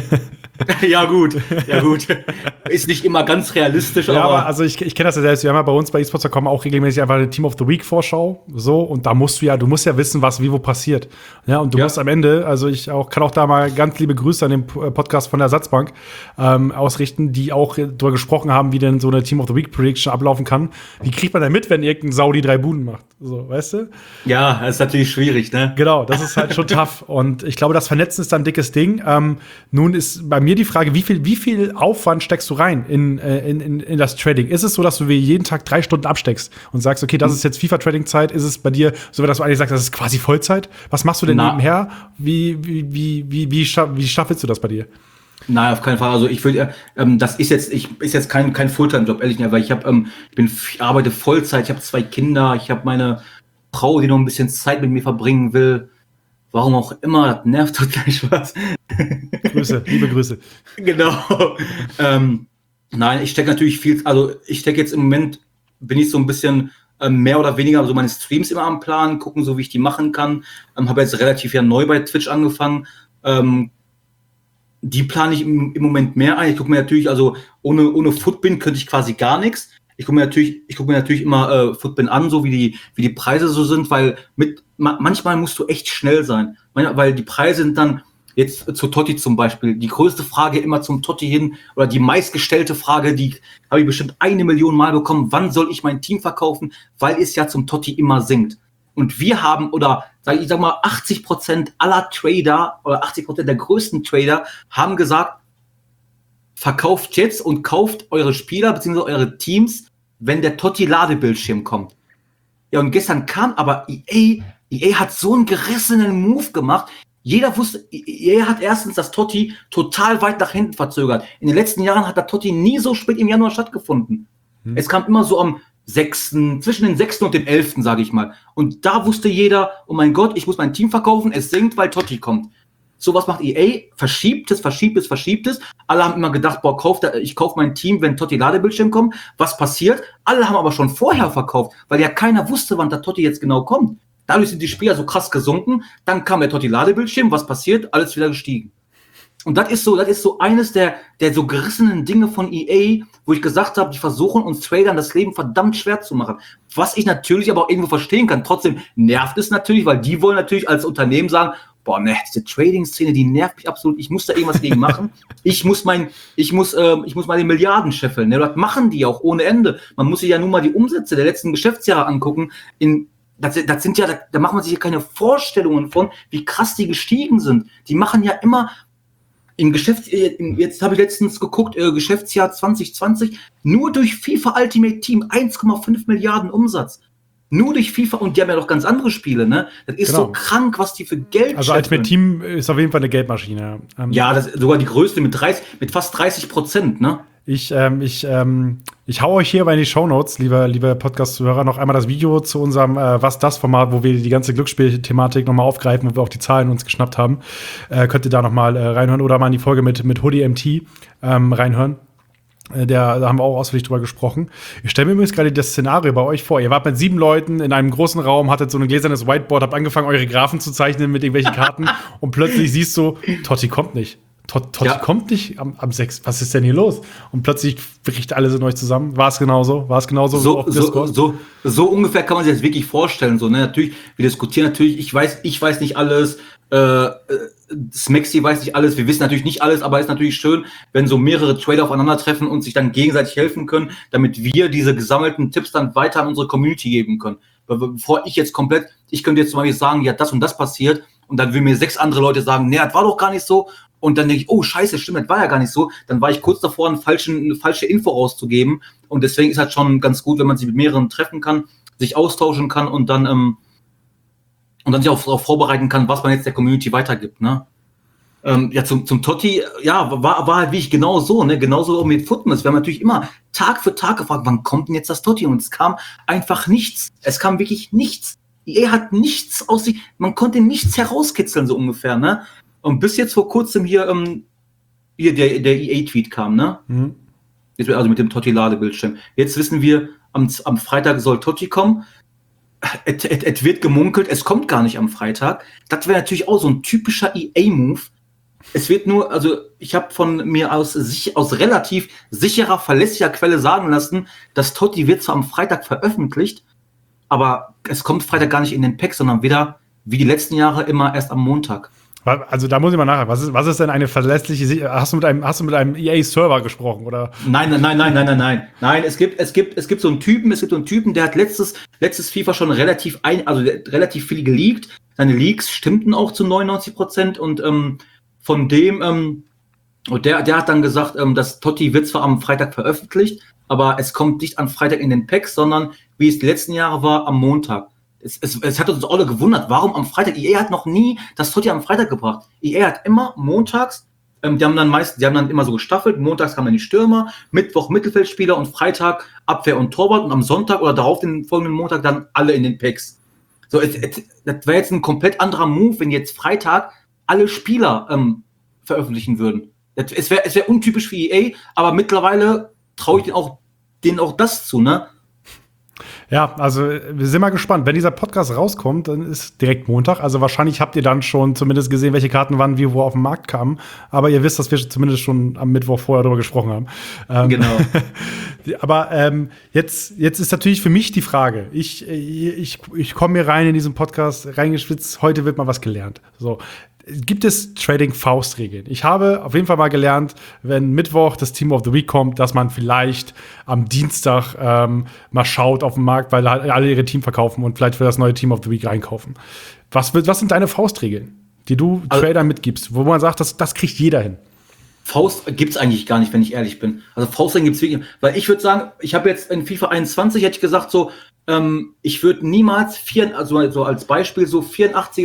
ja, gut, ja, gut. Ist nicht immer ganz realistisch, ja, aber. aber also ich, ich kenne das ja selbst. Wir haben ja bei uns bei eSports Punkt com auch regelmäßig einfach eine Team of the Week Vorschau. So, und da musst du ja, du musst ja wissen, was wie wo passiert. Ja, und du ja. musst am Ende, also ich auch, kann auch da mal ganz liebe Grüße an den Podcast von der Ersatzbank ähm, ausrichten, die auch darüber gesprochen haben, wie denn so eine Team of the Week Prediction ablaufen kann. Wie kriegt man denn mit, wenn irgendein Saudi drei Buden macht? So, weißt du? Ja, das ist natürlich schwierig, ne? Genau, das ist halt schon tough. Und ich glaube, das Vernetzen ist dann ein dickes Ding. Ähm, nun ist bei mir die Frage, wie viel, wie viel Aufwand steckst du rein in, in, in, in das Trading? Ist es so, dass du wie jeden Tag drei Stunden absteckst und sagst, okay, das ist jetzt FIFA-Trading-Zeit? Ist es bei dir so, dass du eigentlich sagst, das ist quasi Vollzeit? Was machst du denn Na. nebenher? Wie, wie, wie, wie, wie, schaff, wie staffelst du das bei dir? Nein, auf keinen Fall. Also ich würde, ähm, das ist jetzt, ich ist jetzt kein kein Fulltime-Job, ehrlich nicht, weil ich habe, ähm, ich bin, ich arbeite Vollzeit, ich habe zwei Kinder, ich habe meine Frau, die noch ein bisschen Zeit mit mir verbringen will. Warum auch immer, das nervt doch gleich was. Grüße, liebe Grüße. Genau. ähm, nein, ich stecke natürlich viel, also ich stecke jetzt im Moment, bin ich so ein bisschen ähm, mehr oder weniger so meine Streams immer am Plan, gucken, so wie ich die machen kann. Ähm, habe jetzt relativ ja neu bei Twitch angefangen. Ähm, die plane ich im, im Moment mehr ein. Ich gucke mir natürlich, also ohne, ohne Footbin könnte ich quasi gar nichts. Ich gucke mir natürlich, ich gucke mir natürlich immer äh, Footbin an, so wie die, wie die Preise so sind, weil mit ma- manchmal musst du echt schnell sein, weil die Preise sind dann jetzt zu Totti zum Beispiel die größte Frage immer zum Totti hin oder die meistgestellte Frage, die habe ich bestimmt eine Million Mal bekommen. Wann soll ich mein Team verkaufen? Weil es ja zum Totti immer sinkt. Und wir haben oder sag ich sag mal achtzig Prozent aller Trader oder achtzig Prozent der größten Trader haben gesagt, verkauft jetzt und kauft eure Spieler bzw. eure Teams, wenn der Totti-Ladebildschirm kommt. Ja, und gestern kam aber E A, E A hat so einen gerissenen Move gemacht. Jeder wusste, er hat erstens das Totti total weit nach hinten verzögert. In den letzten Jahren hat der Totti nie so spät im Januar stattgefunden. Hm. Es kam immer so am sechsten, zwischen den sechsten und dem elften, sage ich mal. Und da wusste jeder, oh mein Gott, ich muss mein Team verkaufen, es sinkt, weil Totti kommt. So was macht E A, verschiebt es, verschiebt es, verschiebt es. Alle haben immer gedacht, boah, kauf da, ich kaufe mein Team, wenn Totti Ladebildschirm kommt. Was passiert? Alle haben aber schon vorher verkauft, weil ja keiner wusste, wann der Totti jetzt genau kommt. Dadurch sind die Spieler so krass gesunken. Dann kam der Totti Ladebildschirm. Was passiert? Alles wieder gestiegen. Und das ist so, das ist so eines der, der so gerissenen Dinge von E A, wo ich gesagt habe, die versuchen uns Tradern das Leben verdammt schwer zu machen. Was ich natürlich aber auch irgendwo verstehen kann. Trotzdem nervt es natürlich, weil die wollen natürlich als Unternehmen sagen, boah, ne, diese Trading-Szene, die nervt mich absolut. Ich muss da irgendwas gegen machen. Ich muss mein, ich muss, äh, ich muss mal die Milliarden scheffeln. Ne? Das machen die auch ohne Ende. Man muss sich ja nur mal die Umsätze der letzten Geschäftsjahre angucken. In Das, das sind ja, da, da macht man sich ja keine Vorstellungen von, wie krass die gestiegen sind. Die machen ja immer im Geschäft, jetzt habe ich letztens geguckt, äh, Geschäftsjahr zwanzig zwanzig, nur durch FIFA Ultimate Team eins Komma fünf Milliarden Umsatz. Nur durch FIFA, und die haben ja noch ganz andere Spiele, ne? Das ist genau. So krank, was die für Geld Also Ultimate Team ist auf jeden Fall eine Geldmaschine. Ähm, ja, das ist sogar die größte mit dreißig, mit fast dreißig Prozent, ne? Ich, ähm, ich, ähm, ich hau euch hier bei die Shownotes, liebe, liebe Podcast-Zuhörer, noch einmal das Video zu unserem äh, Was-Das-Format, wo wir die ganze Glücksspiel-Thematik nochmal aufgreifen, wo wir auch die Zahlen uns geschnappt haben. Äh, könnt ihr da nochmal äh, reinhören oder mal in die Folge mit, mit Hoodie M T ähm, reinhören. Äh, der, da haben wir auch ausführlich drüber gesprochen. Ich stelle mir übrigens gerade das Szenario bei euch vor. Ihr wart mit sieben Leuten in einem großen Raum, hattet so ein gläsernes Whiteboard, habt angefangen, eure Graphen zu zeichnen mit irgendwelchen Karten und plötzlich siehst du, Totti kommt nicht. Totti ja. kommt nicht am, am sechsten. Was ist denn hier los? Und plötzlich bricht alles in euch zusammen. War es genauso? War es genauso so, auf so, so, so ungefähr kann man sich das wirklich vorstellen. So, ne? Natürlich, wir diskutieren natürlich, ich weiß, ich weiß nicht alles, äh, Smexy weiß nicht alles, wir wissen natürlich nicht alles, aber es ist natürlich schön, wenn so mehrere Trader aufeinandertreffen und sich dann gegenseitig helfen können, damit wir diese gesammelten Tipps dann weiter an unsere Community geben können. Bevor ich jetzt komplett, ich könnte jetzt zum Beispiel sagen, ja, das und das passiert, und dann will mir sechs andere Leute sagen, nee, das war doch gar nicht so. Und dann denke ich, oh scheiße, stimmt, das war ja gar nicht so. Dann war ich kurz davor, einen falschen, eine falsche Info rauszugeben. Und deswegen ist halt schon ganz gut, wenn man sich mit mehreren treffen kann, sich austauschen kann und dann ähm, und dann sich auch darauf vorbereiten kann, was man jetzt der Community weitergibt. Ne? Ähm, ja, zum, zum Totti, ja, war, war halt wie ich genau so, ne? Genauso auch mit Footmas. Wir haben natürlich immer Tag für Tag gefragt, wann kommt denn jetzt das Totti? Und es kam einfach nichts. Es kam wirklich nichts. Er hat nichts aus sich, man konnte nichts herauskitzeln, so ungefähr, ne? Und bis jetzt vor kurzem hier, ähm, hier der, der E A-Tweet kam, ne? Mhm. Jetzt, also mit dem Totti-Ladebildschirm. Jetzt wissen wir, am, am Freitag soll Totti kommen. Es, es, es wird gemunkelt, es kommt gar nicht am Freitag. Das wäre natürlich auch so ein typischer E A-Move. Es wird nur, also ich habe von mir aus, sich, aus relativ sicherer, verlässlicher Quelle sagen lassen, dass Totti wird zwar am Freitag veröffentlicht, aber es kommt Freitag gar nicht in den Pack, sondern wieder, wie die letzten Jahre, immer erst am Montag. Also da muss ich mal nachher. Was ist, was ist denn eine verlässliche? Hast du mit einem, hast du mit einem E A-Server gesprochen oder? Nein, nein, nein, nein, nein, nein, nein. Nein, es gibt, es gibt, es gibt so einen Typen. Es gibt so einen Typen, der hat letztes, letztes FIFA schon relativ ein, also relativ viel geleakt. Seine Leaks stimmten auch zu neunundneunzig Prozent und ähm, von dem, ähm, und der, der hat dann gesagt, ähm, dass Totti wird zwar am Freitag veröffentlicht, aber es kommt nicht am Freitag in den Packs, sondern wie es die letzten Jahre war, am Montag. Es, es, es hat uns alle gewundert, warum am Freitag? E A hat noch nie das Totti am Freitag gebracht. E A hat immer montags, ähm, die haben dann meist, die haben dann immer so gestaffelt, montags kamen dann die Stürmer, Mittwoch Mittelfeldspieler und Freitag Abwehr und Torwart und am Sonntag oder darauf den folgenden Montag dann alle in den Packs. So, es, es, das wäre jetzt ein komplett anderer Move, wenn jetzt Freitag alle Spieler ähm, veröffentlichen würden. Es, es wäre es wär untypisch für E A, aber mittlerweile traue ich denen auch, denen auch das zu, ne? Ja, also wir sind mal gespannt. Wenn dieser Podcast rauskommt, dann ist direkt Montag. Also wahrscheinlich habt ihr dann schon zumindest gesehen, welche Karten wann wie wo auf den Markt kamen. Aber ihr wisst, dass wir zumindest schon am Mittwoch vorher darüber gesprochen haben. Ähm, genau. Aber ähm, jetzt, jetzt ist natürlich für mich die Frage. Ich, ich, ich komme hier rein in diesen Podcast, reingeschwitzt. Heute wird mal was gelernt. So. Gibt es Trading-Faustregeln? Ich habe auf jeden Fall mal gelernt, wenn Mittwoch das Team of the Week kommt, dass man vielleicht am Dienstag ähm, mal schaut auf den Markt, weil alle ihre Team verkaufen und vielleicht für das neue Team of the Week reinkaufen. Was, was sind deine Faustregeln, die du also, Tradern mitgibst, wo man sagt, das, das kriegt jeder hin? Faust gibt's eigentlich gar nicht, wenn ich ehrlich bin. Also Faustregeln gibt's wirklich, weil ich würde sagen, ich habe jetzt in FIFA einundzwanzig, hätte ich gesagt so, ähm, ich würde niemals, vier, also so als Beispiel so vierundachtziger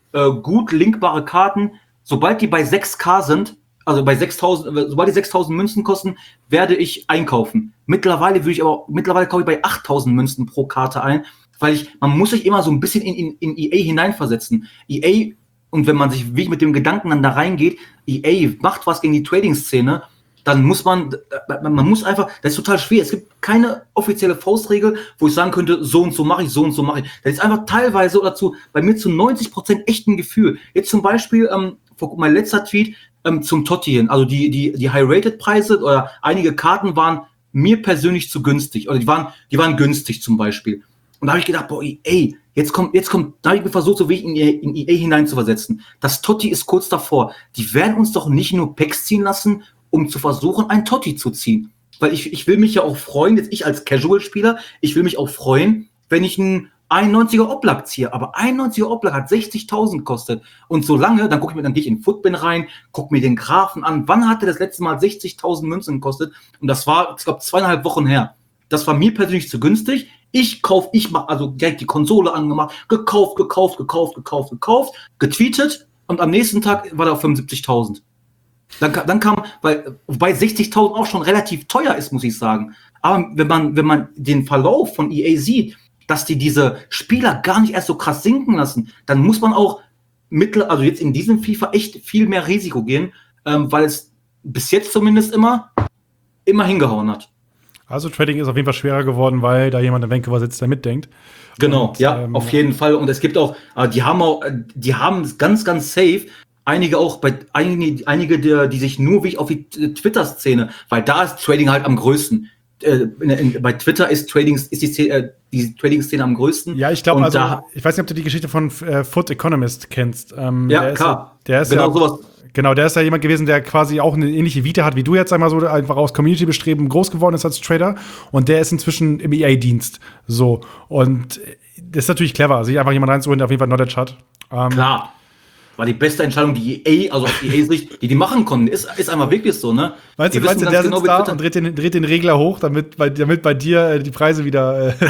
äh, gut linkbare Karten, sobald die bei sechs K sind, also bei sechstausend, sobald die sechstausend Münzen kosten, werde ich einkaufen. Mittlerweile würde ich aber, mittlerweile kaufe ich bei achttausend Münzen pro Karte ein, weil ich, man muss sich immer so ein bisschen in, in, in E A hineinversetzen. E A, und wenn man sich wie mit dem Gedanken dann da reingeht, E A macht was gegen die Trading-Szene, dann muss man, man muss einfach, das ist total schwer. Es gibt keine offizielle Faustregel, wo ich sagen könnte, so und so mache ich, so und so mache ich. Das ist einfach teilweise oder zu, bei mir zu neunzig Prozent echt ein Gefühl. Jetzt zum Beispiel, ähm, mein letzter Tweet ähm, zum Totti hin, also die, die, die High-Rated-Preise oder einige Karten waren mir persönlich zu günstig, oder die waren, die waren günstig zum Beispiel. Und da habe ich gedacht, boah, ey, jetzt kommt, jetzt kommt, da habe ich mir versucht, so wie ich in, in E A hineinzuversetzen. Das Totti ist kurz davor. Die werden uns doch nicht nur Packs ziehen lassen, um zu versuchen, ein Totti zu ziehen. Weil ich, ich will mich ja auch freuen, jetzt ich als Casual-Spieler, ich will mich auch freuen, wenn ich einen einundneunziger Oblak ziehe. Aber einundneunziger Oblak hat sechzigtausend kostet. Und solange, dann gucke ich mir, dann gehe ich in Footbin rein, gucke mir den Graphen an. Wann hat der das letzte Mal sechzigtausend Münzen gekostet? Und das war, ich glaube, zweieinhalb Wochen her. Das war mir persönlich zu günstig. Ich kauf, ich mach, also direkt die Konsole angemacht, gekauft, gekauft, gekauft, gekauft, gekauft, getweetet und am nächsten Tag war der auf fünfundsiebzigtausend. Dann, dann kam, weil, wobei sechzigtausend auch schon relativ teuer ist, muss ich sagen. Aber wenn man, wenn man den Verlauf von E A sieht, dass die diese Spieler gar nicht erst so krass sinken lassen, dann muss man auch mittel, also jetzt in diesem FIFA echt viel mehr Risiko gehen, ähm, weil es bis jetzt zumindest immer, immer hingehauen hat. Also Trading ist auf jeden Fall schwerer geworden, weil da jemand in Vancouver sitzt, der mitdenkt. Genau, und, ja, ähm, auf jeden Fall. Und es gibt auch, äh, die haben auch, äh, die haben ganz, ganz safe, einige auch bei, einige, einige der, die sich nur wie auf die Twitter-Szene, weil da ist Trading halt am größten. Äh, in, in, bei Twitter ist Trading, ist die, äh, die Trading-Szene am größten. Ja, ich glaube, also, da, ich weiß nicht, ob du die Geschichte von äh, Foot Economist kennst. Ähm, ja, der klar. Ist, der ist genau ja, sowas. Genau, der ist ja jemand gewesen, der quasi auch eine ähnliche Vita hat wie du jetzt einmal so, einfach aus Community-Bestreben groß geworden ist als Trader. Und der ist inzwischen im E A-Dienst. So. Und das ist natürlich clever, sich einfach jemand reinzuholen, der auf jeden Fall Knowledge hat. Ähm, Klar. War die beste Entscheidung, die E A, also aus E A-Sicht, die die machen konnten. Ist, ist einfach wirklich so, ne? Weißt du, meinst du, der sitzt da und dreht den, dreht den Regler hoch, damit bei, damit bei dir äh, die Preise wieder äh,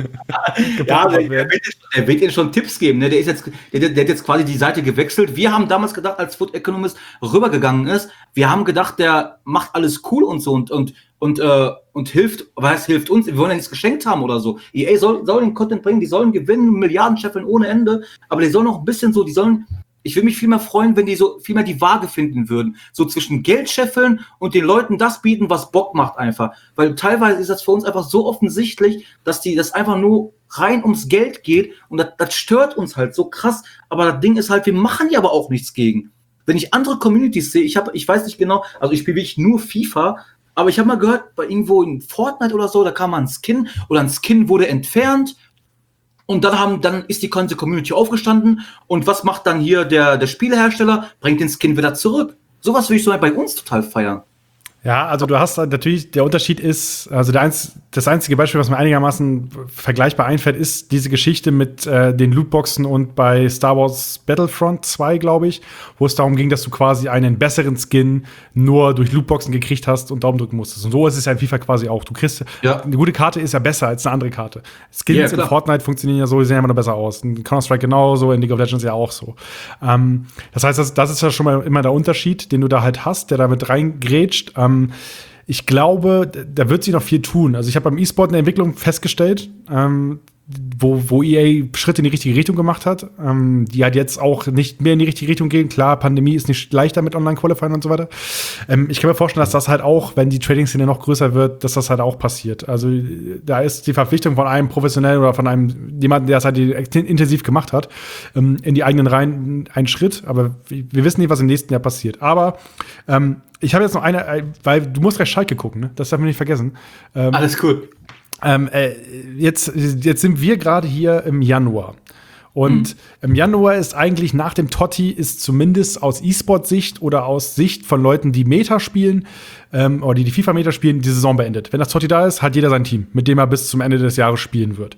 ja, der, der, wird, der wird ihnen schon Tipps geben. Ne? Der, ist jetzt, der, der hat jetzt quasi die Seite gewechselt. Wir haben damals gedacht, als Foot Economist rübergegangen ist, wir haben gedacht, der macht alles cool und so und, und, und, äh, und hilft, was hilft uns? Wir wollen ja nichts geschenkt haben oder so. E A soll, soll den Content bringen, die sollen gewinnen, Milliarden scheffeln ohne Ende, aber die sollen noch ein bisschen so, die sollen. Ich würde mich viel mehr freuen, wenn die so viel mehr die Waage finden würden. So zwischen Geld scheffeln und den Leuten das bieten, was Bock macht einfach. Weil teilweise ist das für uns einfach so offensichtlich, dass die das einfach nur rein ums Geld geht. Und das, das stört uns halt so krass. Aber das Ding ist halt, wir machen ja aber auch nichts gegen. Wenn ich andere Communities sehe, ich habe, ich weiß nicht genau, also ich spiele wirklich nur FIFA, aber ich habe mal gehört, bei irgendwo in Fortnite oder so, da kam mal ein Skin oder ein Skin wurde entfernt. Und dann haben, dann ist die ganze Community aufgestanden. Und was macht dann hier der, der Spielehersteller? Bringt den Skin wieder zurück. Sowas würde ich so halt bei uns total feiern. Ja, also du hast natürlich, der Unterschied ist, also der eins, das einzige Beispiel, was mir einigermaßen vergleichbar einfällt, ist diese Geschichte mit äh, den Lootboxen und bei Star Wars Battlefront zwei, glaube ich, wo es darum ging, dass du quasi einen besseren Skin nur durch Lootboxen gekriegt hast und Daumen drücken musstest. Und so ist es ja in FIFA quasi auch. Du kriegst, ja. Eine gute Karte ist ja besser als eine andere Karte. Skins ja, in Fortnite funktionieren ja so, die sehen ja immer noch besser aus. In Counter-Strike genauso, in League of Legends ja auch so. Ähm, das heißt, das, das ist ja schon mal immer der Unterschied, den du da halt hast, der da mit reingrätscht. Ähm, Ich glaube, da wird sie noch viel tun. Also ich habe beim E-Sport eine Entwicklung festgestellt, ähm, wo, wo E A Schritte in die richtige Richtung gemacht hat, ähm, die halt jetzt auch nicht mehr in die richtige Richtung gehen. Klar, Pandemie ist nicht leichter mit Online-Qualifying und so weiter. Ähm, ich kann mir vorstellen, dass das halt auch, wenn die Trading-Szene noch größer wird, dass das halt auch passiert. Also da ist die Verpflichtung von einem Professionellen oder von einem jemanden, der das halt intensiv gemacht hat, ähm, in die eigenen Reihen ein Schritt. Aber wir wissen nicht, was im nächsten Jahr passiert. Aber ähm, ich habe jetzt noch eine, weil du musst gleich Schalke gucken, ne? Das darf man nicht vergessen. Ähm, Alles gut. Ähm, äh, jetzt, jetzt sind wir gerade hier im Januar. Und mhm. im Januar ist eigentlich nach dem Totti ist zumindest aus E-Sport-Sicht oder aus Sicht von Leuten, die Meta spielen ähm, oder die die FIFA-Meta spielen, die Saison beendet. Wenn das Totti da ist, hat jeder sein Team, mit dem er bis zum Ende des Jahres spielen wird.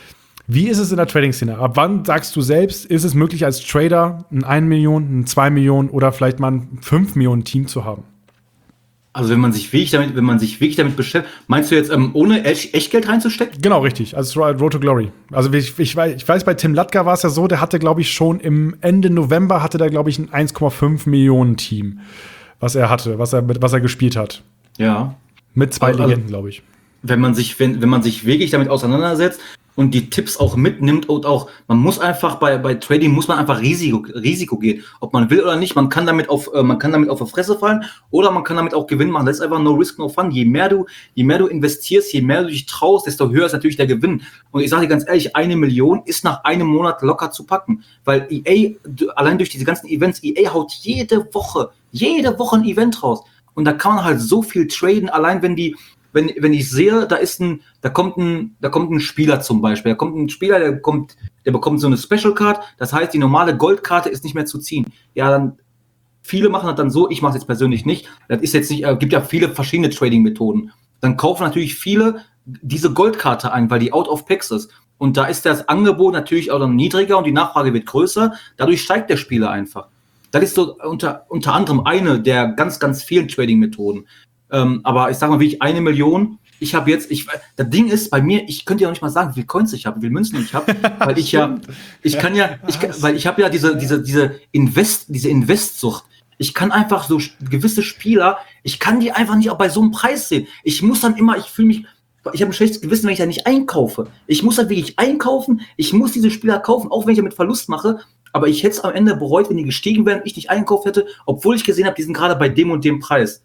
Wie ist es in der Trading-Szene? Ab wann sagst du selbst, ist es möglich als Trader ein eine Million, ein zwei Millionen oder vielleicht mal ein fünf Millionen Team zu haben? Also wenn man sich wirklich damit, wenn man sich wirklich damit beschäftigt, meinst du jetzt, ähm, ohne Echt- Echtgeld reinzustecken? Genau, richtig. Also Road to Glory. Also ich, ich, weiß, ich weiß, bei Tim Latka war es ja so, der hatte, glaube ich, schon im Ende November hatte der, glaube ich, ein eins Komma fünf Millionen Team, was er hatte, was er, was er gespielt hat. Ja. Mit zwei Also, Legenden, glaube ich. Wenn man sich, wenn, wenn man sich wirklich damit auseinandersetzt und die Tipps auch mitnimmt und auch, man muss einfach bei, bei Trading muss man einfach Risiko, Risiko gehen. Ob man will oder nicht, man kann damit auf, äh, man kann damit auf die Fresse fallen oder man kann damit auch Gewinn machen. Das ist einfach no risk, no fun. Je mehr du, je mehr du investierst, je mehr du dich traust, desto höher ist natürlich der Gewinn. Und ich sage dir ganz ehrlich, eine Million ist nach einem Monat locker zu packen. Weil E A, allein durch diese ganzen Events, E A haut jede Woche, jede Woche ein Event raus. Und da kann man halt so viel traden, allein wenn die, Wenn, wenn ich sehe, da ist ein, da kommt ein, da kommt ein Spieler zum Beispiel, da kommt ein Spieler, der kommt, der bekommt so eine Special Card, das heißt, die normale Goldkarte ist nicht mehr zu ziehen. Ja, dann, viele machen das dann so, ich mache es jetzt persönlich nicht, das ist jetzt nicht, äh, gibt ja viele verschiedene Trading-Methoden. Dann kaufen natürlich viele diese Goldkarte ein, weil die out of packs ist. Und da ist das Angebot natürlich auch dann niedriger und die Nachfrage wird größer, dadurch steigt der Spieler einfach. Das ist so unter, unter anderem eine der ganz, ganz vielen Trading-Methoden. Ähm, aber ich sag mal, wie ich eine Million, ich habe jetzt, ich, das Ding ist bei mir, ich könnte ja auch nicht mal sagen, wie viele Coins ich habe, wie viele Münzen ich habe, weil ich ja, ich kann ja, ich kann, weil ich habe ja diese, diese, diese Invest, diese Investsucht. Ich kann einfach so gewisse Spieler, ich kann die einfach nicht auch bei so einem Preis sehen. Ich muss dann immer, ich fühle mich, ich habe ein schlechtes Gewissen, wenn ich da nicht einkaufe. Ich muss dann wirklich einkaufen, ich muss diese Spieler kaufen, auch wenn ich damit Verlust mache. Aber ich hätte es am Ende bereut, wenn die gestiegen wären, ich nicht eingekauft hätte, obwohl ich gesehen habe, die sind gerade bei dem und dem Preis.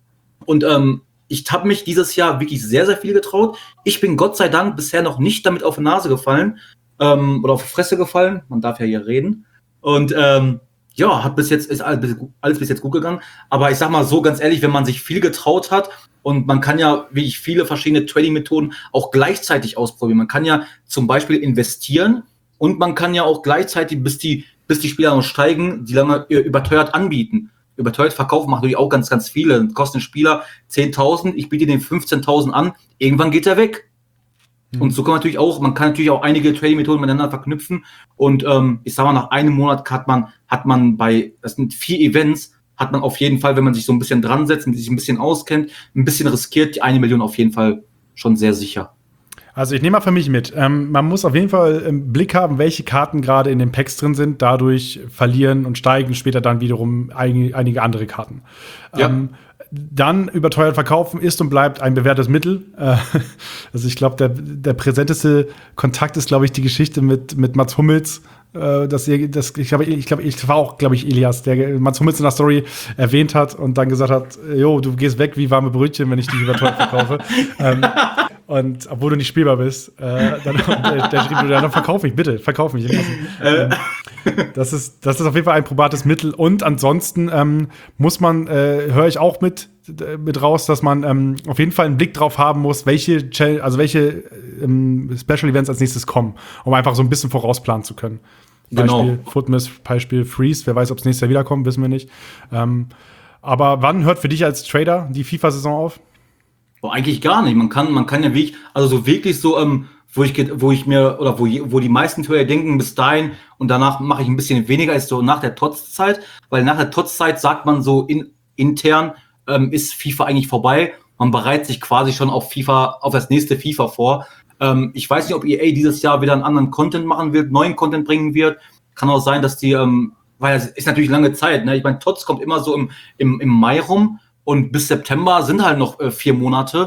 Und ähm, ich habe mich dieses Jahr wirklich sehr, sehr viel getraut. Ich bin Gott sei Dank bisher noch nicht damit auf die Nase gefallen ähm, oder auf die Fresse gefallen. Man darf ja hier reden. Und ähm, ja, hat bis jetzt, ist alles, alles bis jetzt gut gegangen. Aber ich sag mal so ganz ehrlich, wenn man sich viel getraut hat und man kann ja wirklich viele verschiedene Trading-Methoden auch gleichzeitig ausprobieren. Man kann ja zum Beispiel investieren und man kann ja auch gleichzeitig, bis die, bis die Spieler noch steigen, die lange überteuert anbieten. Überteuert verkaufen macht natürlich auch ganz, ganz viele. Kosten ein Spieler zehntausend, ich biete den fünfzehntausend an, irgendwann geht er weg. Mhm. Und so kann man natürlich auch, man kann natürlich auch einige Trading-Methoden miteinander verknüpfen. Und ähm, ich sag mal, nach einem Monat hat man, hat man bei, das sind vier Events, hat man auf jeden Fall, wenn man sich so ein bisschen dran setzt, sich ein bisschen auskennt, ein bisschen riskiert, die eine Million auf jeden Fall schon sehr sicher. Also ich nehme mal für mich mit. Ähm, man muss auf jeden Fall im Blick haben, welche Karten gerade in den Packs drin sind. Dadurch verlieren und steigen später dann wiederum ein, einige andere Karten. Ja. Ähm, dann überteuert verkaufen ist und bleibt ein bewährtes Mittel. Äh, also ich glaube, der, der präsenteste Kontakt ist, glaube ich, die Geschichte mit, mit Mats Hummels. Äh, dass ihr, das, ich glaube, ich, glaub, ich war auch, glaube ich, Elias, der Mats Hummels in der Story erwähnt hat und dann gesagt hat, jo, du gehst weg wie warme Brötchen, wenn ich dich überteuert verkaufe. ähm, Und obwohl du nicht spielbar bist, äh, dann der, der schrieb, dann verkauf mich, bitte, verkauf mich. ähm, das, ist, das ist auf jeden Fall ein probates Mittel. Und ansonsten ähm, muss man, äh, höre ich auch mit, mit raus, dass man ähm, auf jeden Fall einen Blick drauf haben muss, welche, also welche ähm, Special Events als nächstes kommen, um einfach so ein bisschen vorausplanen zu können. Genau. Beispiel Footmiss, Beispiel Freeze, wer weiß, ob es nächstes Jahr wiederkommt, wissen wir nicht. Ähm, aber wann hört für dich als Trader die FIFA-Saison auf? Oh, eigentlich gar nicht. Man kann, man kann ja wirklich, also so wirklich so, ähm, wo ich, wo ich mir, oder wo, wo die meisten Trader denken, bis dahin und danach mache ich ein bisschen weniger, ist so nach der T O T S-Zeit, weil nach der T O T S-Zeit sagt man so in, intern, ähm, ist FIFA eigentlich vorbei. Man bereitet sich quasi schon auf FIFA, auf das nächste FIFA vor. Ähm, ich weiß nicht, ob E A dieses Jahr wieder einen anderen Content machen wird, neuen Content bringen wird. Kann auch sein, dass die, ähm, weil es ist natürlich lange Zeit, ne? Ich meine, T O T S kommt immer so im, im, im Mai rum. Und bis September sind halt noch äh, vier Monate.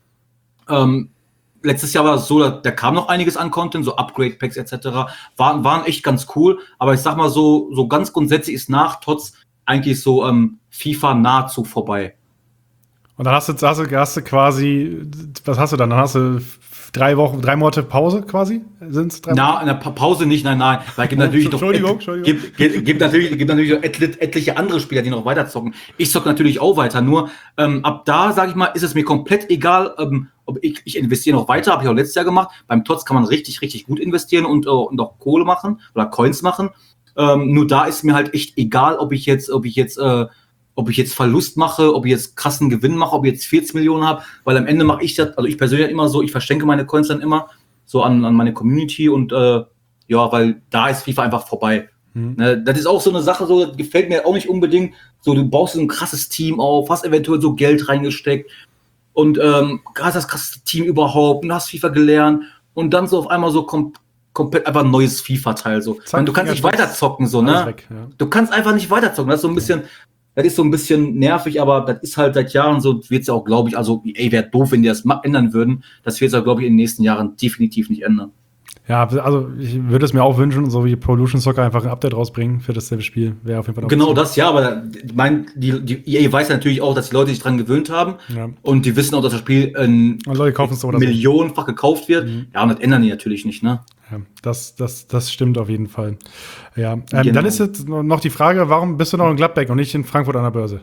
Ähm, letztes Jahr war es so, da, da kam noch einiges an Content, so Upgrade-Packs et cetera. Waren, waren echt ganz cool. Aber ich sag mal so, so ganz grundsätzlich ist nach T O T S eigentlich so ähm, FIFA nahezu vorbei. Und dann hast du, hast, du, hast du quasi, was hast du dann? Dann hast du drei Wochen, drei Monate Pause quasi? Sind's drei Na, in der pa- Pause nicht, nein, nein. Weil gibt natürlich noch, Entschuldigung, Entschuldigung. Gibt, gibt, gibt natürlich, gibt natürlich noch etliche, etliche andere Spieler, die noch weiter zocken. Ich zocke natürlich auch weiter, nur ähm, ab da, sage ich mal, ist es mir komplett egal, ähm, ob ich, ich investiere noch weiter, habe ich auch letztes Jahr gemacht. Beim T O T S kann man richtig, richtig gut investieren und, äh, und auch Kohle machen oder Coins machen. Ähm, nur da ist mir halt echt egal, ob ich jetzt, ob ich jetzt, äh, ob ich jetzt Verlust mache, ob ich jetzt krassen Gewinn mache, ob ich jetzt vierzig Millionen habe, weil am Ende mache ich das, also ich persönlich immer so, ich verschenke meine Coins dann immer so an, an meine Community und äh, ja, weil da ist FIFA einfach vorbei. Mhm. Ne, das ist auch so eine Sache, so das gefällt mir auch nicht unbedingt, So, du baust so ein krasses Team auf, hast eventuell so Geld reingesteckt und ähm, hast das krasseste Team überhaupt und hast FIFA gelernt und dann so auf einmal so kom- komplett einfach ein neues FIFA-Teil. So. Zack, Man, du kannst nicht weg. weiterzocken, so, Alles ne? weg, ja. Du kannst einfach nicht weiterzocken. Das ist so ein bisschen, das ist so ein bisschen nervig, aber das ist halt seit Jahren so, wird es ja auch, glaube ich, also, ey, wäre doof, wenn die das ma- ändern würden. Das wird es auch, glaube ich, in den nächsten Jahren definitiv nicht ändern. Ja, also ich würde es mir auch wünschen, so wie Pro Evolution Soccer einfach ein Update rausbringen für dasselbe Spiel. Wäre auf jeden Fall auch Genau so. das, ja, aber ich mein, die, die E A weiß natürlich auch, dass die Leute sich dran gewöhnt haben Ja. und die wissen auch, dass das Spiel in Und Leute kaufen es so oder so. millionenfach gekauft wird. Mhm. Ja, und das ändern die natürlich nicht, ne? Ja, das, das, das stimmt auf jeden Fall. Ja, ähm, Genau. dann ist jetzt noch die Frage, warum bist du noch in Gladbeck und nicht in Frankfurt an der Börse?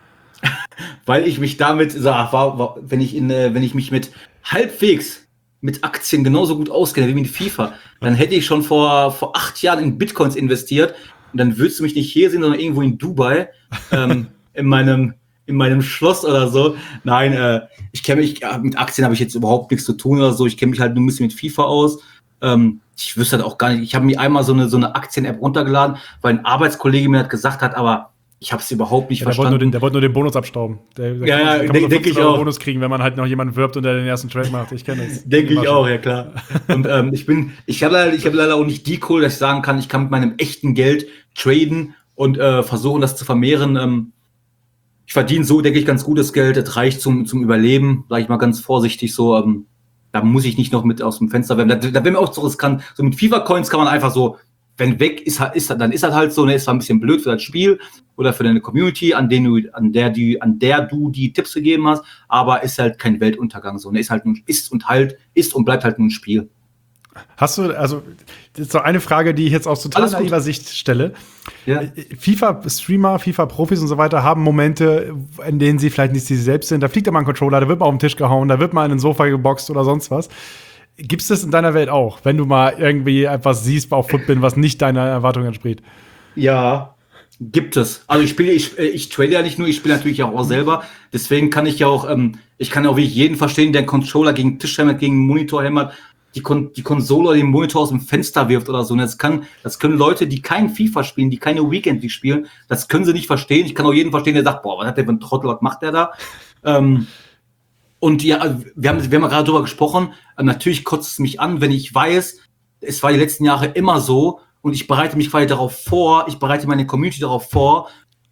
Weil ich mich damit, so, ach, war, war, wenn ich in, äh, wenn ich mich mit halbwegs mit Aktien genauso gut auskenne wie mit FIFA, dann hätte ich schon vor, vor acht Jahren in Bitcoins investiert und dann würdest du mich nicht hier sehen, sondern irgendwo in Dubai, ähm, in meinem, in meinem Schloss oder so. Nein, äh, ich kenne mich, ja, mit Aktien habe ich jetzt überhaupt nichts zu tun oder so. Ich kenne mich halt nur ein bisschen mit FIFA aus. Ähm, ich wüsste halt auch gar nicht, ich habe mir einmal so eine, so eine Aktien-App runtergeladen, weil ein Arbeitskollege mir das gesagt hat, aber ich habe es überhaupt nicht Ja, der, wollte verstanden. nur den, der wollte nur den Bonus abstauben. Der, der Ja, kann, ja, der kann denk- so denk ich fünfzig Euro auch. Bonus kriegen, wenn man halt noch jemanden wirbt und der den ersten Trade macht. Ich kenne das. Denke Immer ich schon. auch, ja klar. Und ähm, ich bin, ich habe leider, ich habe leider auch nicht die Kohle, dass ich sagen kann, ich kann mit meinem echten Geld traden und äh, versuchen, das zu vermehren. Ähm, ich verdiene so, denke ich, ganz gutes Geld. Das reicht zum zum Überleben, sage ich mal ganz vorsichtig so. Ähm, da muss ich nicht noch mit aus dem Fenster werfen. Da, da wäre mir auch zu riskant. So mit FIFA-Coins kann man einfach so, wenn weg ist, ist dann ist das halt so, ne, ist zwar ein bisschen blöd für das Spiel oder für deine Community, an den du, an der die, an der du die Tipps gegeben hast, aber ist halt kein Weltuntergang so, ne, ist halt nur, ist und halt, ist und bleibt halt nur ein Spiel. Hast du, also, das ist so eine Frage, die ich jetzt aus total Alles gut. naiver Sicht stelle. Ja. FIFA-Streamer, FIFA-Profis und so weiter haben Momente, in denen sie vielleicht nicht sie selbst sind. Da fliegt da mal ein Controller, da wird mal auf den Tisch gehauen, da wird mal in ein Sofa geboxt oder sonst was. Gibt es das in deiner Welt auch, wenn du mal irgendwie etwas siehst auf Footbin, was nicht deiner Erwartung entspricht? Ja, gibt es. Also ich spiele, ich, ich trade ja nicht nur, ich spiele natürlich auch, auch selber. Deswegen kann ich ja auch, ähm, ich kann ja auch wirklich jeden verstehen, der einen Controller gegen den Tisch hämmert, gegen einen Monitor hämmert, die, Kon- die Konsole oder den Monitor aus dem Fenster wirft oder so. Und das kann, das können Leute, die kein FIFA spielen, die keine Weekend League spielen, das können sie nicht verstehen. Ich kann auch jeden verstehen, der sagt, boah, was hat der für ein Trottel, was macht der da? Ähm, Und ja, also wir haben, wir haben ja gerade drüber gesprochen. äh, Natürlich kotzt es mich an, wenn ich weiß, es war die letzten Jahre immer so und ich bereite mich quasi darauf vor, ich bereite meine Community darauf vor.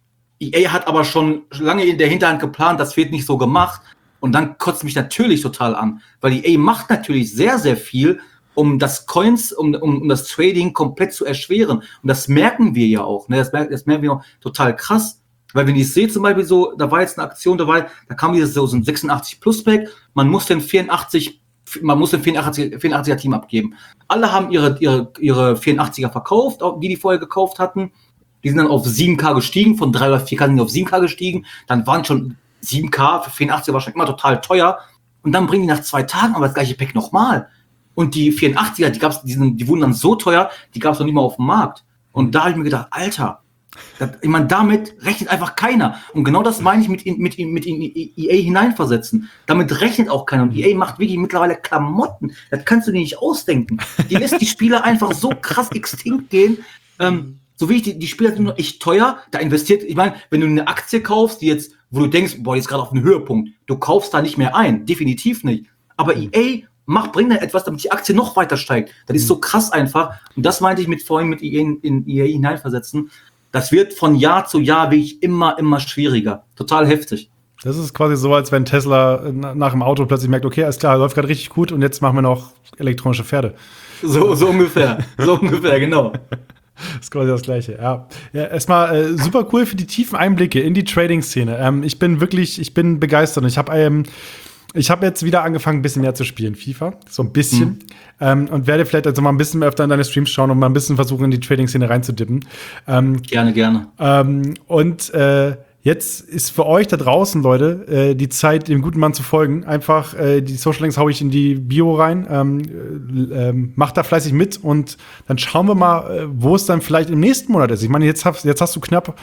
E A hat aber schon lange in der Hinterhand geplant, das wird nicht so gemacht. Und dann kotzt mich natürlich total an, weil E A macht natürlich sehr, sehr viel, um das Coins, um, um, um das Trading komplett zu erschweren. Und das merken wir ja auch. Ne? Das, mer- das merken wir auch total krass. Weil wenn ich sehe zum Beispiel so, da war jetzt eine Aktion dabei, da kam dieses so ein sechsundachtzig Plus Pack, man muss den vierundachtzig, man muss den vierundachtzig, vierundachtziger Team abgeben. Alle haben ihre, ihre, ihre vierendachtziger verkauft, auch die, die vorher gekauft hatten. Die sind dann auf sieben K gestiegen, von drei oder vier K sind die auf sieben K gestiegen. Dann waren schon sieben K für vierundachtziger war schon immer total teuer. Und dann bringen die nach zwei Tagen aber das gleiche Pack nochmal. Und die vierendachtziger, die gab's, die, sind, die wurden dann so teuer, die gab es noch nicht mal auf dem Markt. Und da habe ich mir gedacht, Alter, das, ich meine, damit rechnet einfach keiner. Und genau das meine ich mit, in, mit, in, mit in E A hineinversetzen. Damit rechnet auch keiner. Und E A macht wirklich mittlerweile Klamotten. Das kannst du dir nicht ausdenken. Die lässt die Spieler einfach so krass extinkt gehen. Ähm, so wie ich, die, die Spieler sind nur echt teuer. Da investiert, ich meine, wenn du eine Aktie kaufst, die jetzt, wo du denkst, boah, jetzt gerade auf einen Höhepunkt, du kaufst da nicht mehr ein. Definitiv nicht. Aber E A macht, bringt da etwas, damit die Aktie noch weiter steigt. Das ist so krass einfach. Und das meinte ich mit vorhin mit E A in, in E A hineinversetzen. Das wird von Jahr zu Jahr wirklich immer, immer schwieriger. Total heftig. Das ist quasi so, als wenn Tesla nach dem Auto plötzlich merkt, okay, alles klar, läuft gerade richtig gut und jetzt machen wir noch elektronische Pferde. So, so ungefähr. So ungefähr, genau. Das ist quasi das Gleiche, ja. Ja, erstmal äh, super cool für die tiefen Einblicke in die Trading-Szene. Ähm, ich bin wirklich, ich bin begeistert. Ich habe ähm, ich habe jetzt wieder angefangen, ein bisschen mehr zu spielen, FIFA, so ein bisschen. Mhm. Ähm, und werde vielleicht also mal ein bisschen öfter in deine Streams schauen und mal ein bisschen versuchen, in die Trading-Szene reinzudippen. Ähm, gerne, gerne. Ähm, und äh, jetzt ist für euch da draußen, Leute, äh, die Zeit, dem guten Mann zu folgen. Einfach äh, die Social Links hau ich in die Bio rein. Ähm, äh, macht da fleißig mit und dann schauen wir mal, äh, wo es dann vielleicht im nächsten Monat ist. Ich meine, jetzt hast, jetzt hast du knapp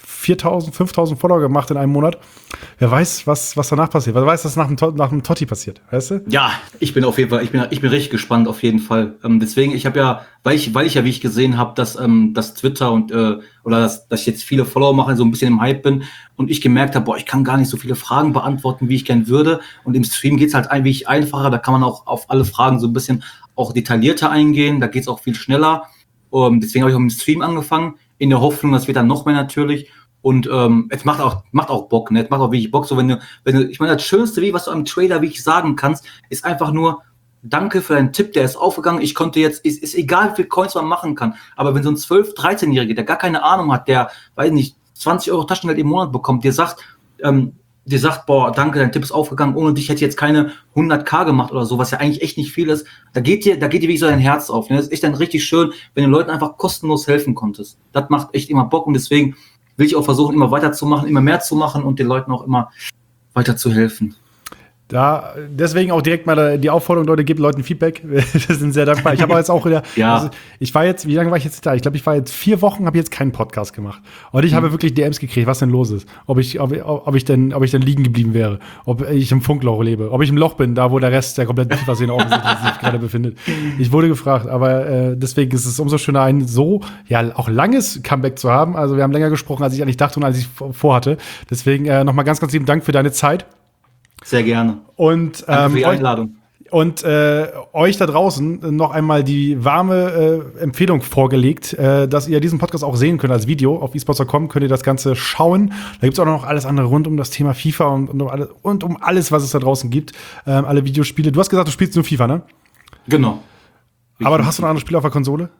viertausend, fünftausend Follower gemacht in einem Monat. Wer weiß, was, was danach passiert. Wer weiß, was nach dem, nach dem Totti passiert, weißt du? Ja, ich bin auf jeden Fall, ich bin, ich bin richtig gespannt auf jeden Fall. Ähm, deswegen, ich habe ja, weil ich, weil ich ja, wie ich gesehen habe, dass, ähm, dass Twitter und äh, oder dass, dass ich jetzt viele Follower mache, so ein bisschen im Hype bin und ich gemerkt habe, boah, ich kann gar nicht so viele Fragen beantworten, wie ich gern würde. Und im Stream geht's halt ein wenig einfacher, da kann man auch auf alle Fragen so ein bisschen auch detaillierter eingehen, da geht's auch viel schneller. Um, deswegen habe ich auch mit dem Stream angefangen, in der Hoffnung, das wird dann noch mehr natürlich. Und ähm, es macht auch, macht auch Bock, ne? Es macht auch wirklich Bock, so wenn du, wenn du, ich meine, das Schönste, wie was du am Trailer wirklich sagen kannst, ist einfach nur, danke für deinen Tipp, der ist aufgegangen, ich konnte jetzt, ist, ist egal, wie viel Coins man machen kann, aber wenn so ein zwölf-, dreizehnjähriger, der gar keine Ahnung hat, der, weiß nicht, zwanzig Euro Taschengeld im Monat bekommt, der sagt, ähm, der sagt, boah, danke, dein Tipp ist aufgegangen, ohne dich hätte ich jetzt keine hunderttausend gemacht oder so, was ja eigentlich echt nicht viel ist, da geht dir, da geht dir wirklich so dein Herz auf, ne? Das ist echt dann richtig schön, wenn du Leuten einfach kostenlos helfen konntest. Das macht echt immer Bock und deswegen will ich auch versuchen, immer weiterzumachen, immer mehr zu machen und den Leuten auch immer weiter zu helfen. Da, deswegen auch direkt mal die Aufforderung, Leute, gebt Leuten Feedback. Wir sind sehr dankbar. Ich habe jetzt auch wieder, ja. also ich war jetzt, wie lange war ich jetzt da? Ich glaube, ich war jetzt vier Wochen, habe jetzt keinen Podcast gemacht. Und ich mhm. habe wirklich D Ms gekriegt, was denn los ist. Ob ich, ob, ob ich denn, ob ich denn liegen geblieben wäre. Ob ich im Funkloch lebe. Ob ich im Loch bin, da wo der Rest der kompletten FIFA-Szene offensichtlich sich gerade befindet. Ich wurde gefragt, aber äh, deswegen ist es umso schöner, ein so, ja, auch langes Comeback zu haben. Also wir haben länger gesprochen, als ich eigentlich dachte und als ich vorhatte. Deswegen äh, nochmal ganz, ganz lieben Dank für deine Zeit. Sehr gerne. Und, Danke ähm, für die Einladung. Und äh, euch da draußen noch einmal die warme äh, Empfehlung vorgelegt, äh, dass ihr diesen Podcast auch sehen könnt als Video. Auf esports punkt com könnt ihr das Ganze schauen. Da gibt es auch noch alles andere rund um das Thema FIFA und, und, um, alles, und um alles, was es da draußen gibt. Ähm, alle Videospiele. Du hast gesagt, du spielst nur FIFA, ne? Genau. Aber du hast du noch andere Spiele auf der Konsole?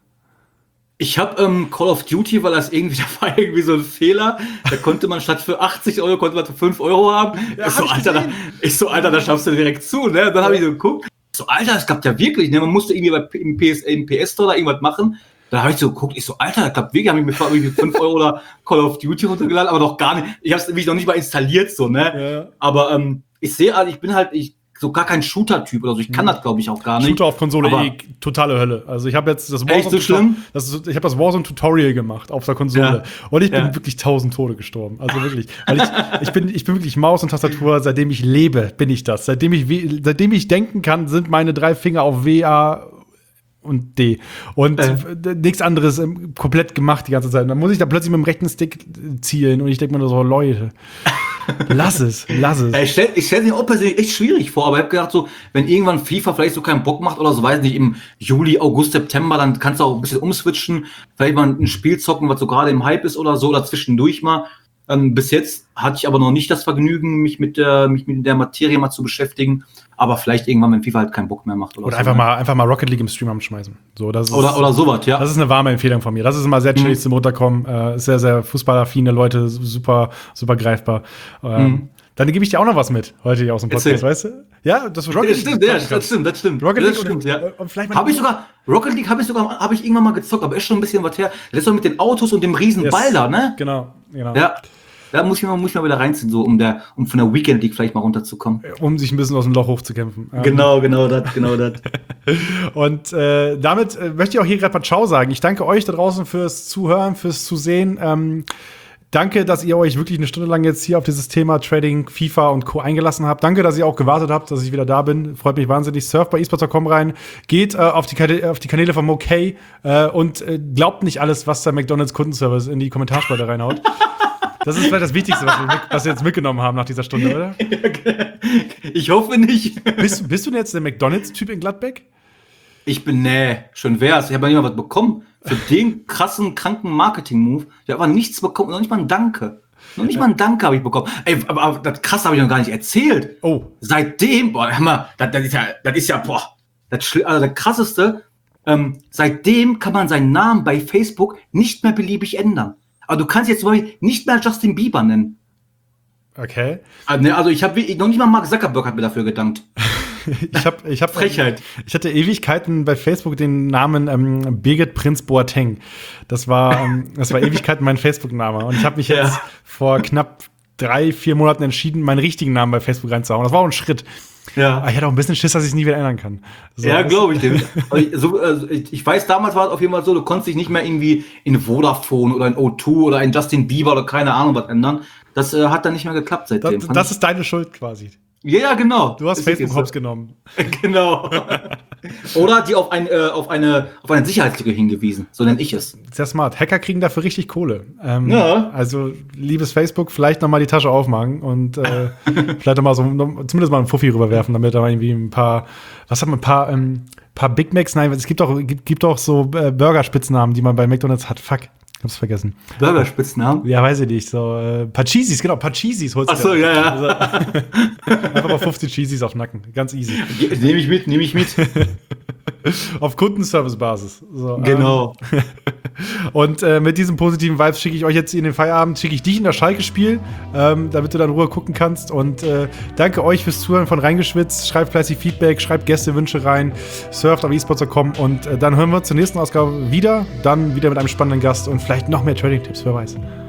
Ich habe ähm, Call of Duty, weil das irgendwie, da war irgendwie so ein Fehler. Da konnte man statt für achtzig Euro, konnte man für fünf Euro haben. Ja, ich, so, Alter, da, ich so, Alter, da schaffst du direkt zu, ne? Und dann habe ich so geguckt. Ich so, Alter, das klappt ja wirklich, ne? Man musste irgendwie bei, im, P S, im P S-Store da irgendwas machen. Da habe ich so geguckt, ich so, Alter, das klappt wirklich. Habe ich mir für fünf Euro oder Call of Duty runtergeladen, aber noch gar nicht. Ich habe es nämlich noch nicht mal installiert, so, ne? Ja. Aber ähm, ich sehe, also ich bin halt, ich so gar kein Shooter-Typ oder so. Ich kann mhm. das, glaube ich, auch gar nicht. Shooter auf Konsole, eh, totale Hölle. Also ich habe jetzt das Warzone so schlimm? Das ist, ich habe das Warzone-Tutorial gemacht auf der Konsole. Ja. Und ich bin ja. wirklich tausend Tode gestorben. Also wirklich. Weil ich, ich, bin, ich bin wirklich Maus und Tastatur, seitdem ich lebe, bin ich das. Seitdem ich, seitdem ich denken kann, sind meine drei Finger auf W, A und D. Und äh. nichts anderes ähm, komplett gemacht die ganze Zeit. Und dann muss ich da plötzlich mit dem rechten Stick zielen und ich denke mir nur so, Leute. Lass es, lass es. Ich stelle stell mir auch persönlich echt schwierig vor, aber ich habe gedacht, so, wenn irgendwann FIFA vielleicht so keinen Bock macht oder so, weiß nicht, im Juli, August, September, dann kannst du auch ein bisschen umswitchen, vielleicht mal ein Spiel zocken, was so gerade im Hype ist oder so, oder zwischendurch mal. Ähm, bis jetzt hatte ich aber noch nicht das Vergnügen, mich mit der, mich mit der Materie mal zu beschäftigen. Aber vielleicht irgendwann, wenn FIFA halt keinen Bock mehr macht. Oder, oder so, einfach, ne? mal, einfach mal Rocket League im Stream anschmeißen. So, das ist, oder, oder sowas, ja. Das ist eine warme Empfehlung von mir. Das ist immer sehr chillig mhm. zum Runterkommen. Äh, sehr, sehr fußballaffine Leute, super, super greifbar. Ähm, mhm. Dann gebe ich dir auch noch was mit heute hier aus dem Podcast, weißt du? Ja, das Rocket League. Das stimmt, ja, das stimmt, das stimmt. Rocket League, das stimmt, ja. Und vielleicht habe ich sogar, Rocket League habe ich sogar, habe ich irgendwann mal gezockt, aber ist schon ein bisschen was her. Das ist doch mit den Autos und dem riesen yes. Ball da, ne? Genau, genau. Ja. Da muss ich mal, muss ich mal wieder reinziehen, so um, der, um von der Weekend League vielleicht mal runterzukommen. Um sich ein bisschen aus dem Loch hochzukämpfen. Genau, genau das, genau das. Und äh, damit äh, möchte ich auch hier gerade mal Ciao sagen. Ich danke euch da draußen fürs Zuhören, fürs Zusehen. Ähm, danke, dass ihr euch wirklich eine Stunde lang jetzt hier auf dieses Thema Trading, FIFA und Co. eingelassen habt. Danke, dass ihr auch gewartet habt, dass ich wieder da bin. Freut mich wahnsinnig. Surft bei esports punkt com rein. Geht äh, auf, die Kan- auf die Kanäle von Mokay äh, und äh, glaubt nicht alles, was der McDonald's Kundenservice in die Kommentarspalte reinhaut. Das ist vielleicht das Wichtigste, was wir, mit, was wir jetzt mitgenommen haben nach dieser Stunde, oder? Ich hoffe nicht. Bist, bist du denn jetzt der McDonald's-Typ in Gladbeck? Ich bin, nee, schon wär's. Ich habe ja nicht mal was bekommen. Für den krassen, kranken Marketing-Move. Ich habe aber nichts bekommen, noch nicht mal ein Danke. Noch nicht mal ein Danke habe ich bekommen. Ey, aber, aber das Krasse habe ich noch gar nicht erzählt. Oh. Seitdem, boah, hör mal, das, das ist ja, das ist ja, boah, das, also das Krasseste, ähm, seitdem kann man seinen Namen bei Facebook nicht mehr beliebig ändern. Aber du kannst jetzt nicht mehr Justin Bieber nennen. Okay. Also ich habe noch nicht mal Mark Zuckerberg hat mir dafür gedankt. ich habe ich hab, Frechheit. Ich hatte Ewigkeiten bei Facebook den Namen ähm, Birgit Prinz Boateng. Das war, ähm, das war Ewigkeiten mein Facebook-Name. Und ich habe mich jetzt ja. vor knapp drei, vier Monaten entschieden, meinen richtigen Namen bei Facebook reinzuhauen. Das war auch ein Schritt. Ja. Aber ich hatte auch ein bisschen Schiss, dass ich es nie wieder ändern kann. So, Ja, das- glaube ich dem. Also ich, so, also ich, ich weiß, damals war es auf jeden Fall so, du konntest dich nicht mehr irgendwie in Vodafone oder in O zwei oder in Justin Bieber oder keine Ahnung was ändern. Das äh, hat dann nicht mehr geklappt seitdem. Das, das ist deine Schuld quasi. ja, ja, genau. Du hast Ist Facebook jetzt hops so. genommen. Genau. Oder die auf, ein, äh, auf, eine, auf eine Sicherheitslücke hingewiesen. So nenne ich es. Sehr smart. Hacker kriegen dafür richtig Kohle. Ähm, Ja. Also, liebes Facebook, vielleicht noch mal die Tasche aufmachen und äh, vielleicht noch mal so, noch, zumindest mal einen Fuffi rüberwerfen, damit da mal irgendwie ein paar, was hat man, ein paar, ähm, paar Big Macs, nein, es gibt auch, gibt, gibt auch so äh, Burgerspitznamen, die man bei McDonald's hat. Fuck, ich hab's vergessen. Burgerspitznamen? Ja, weiß ich nicht, so, äh, paar Cheesies, genau, paar Cheesies holst du Ach so, dir. ja, ja. Also, einfach mal fünfzig Cheesies auf den Nacken, ganz easy. Nehme ich mit, nehme ich mit. Auf Kundenservice-Basis. So, Genau. Ähm, und äh, mit diesen positiven Vibes schicke ich euch jetzt in den Feierabend, schicke ich dich in das Schalke-Spiel, ähm, damit du dann in Ruhe gucken kannst. Und äh, danke euch fürs Zuhören von Reingeschwitzt. Schreibt fleißig Feedback, schreibt Gästewünsche rein, surft auf esports punkt com und äh, dann hören wir uns zur nächsten Ausgabe wieder. Dann wieder mit einem spannenden Gast und vielleicht noch mehr Trading-Tipps, wer weiß.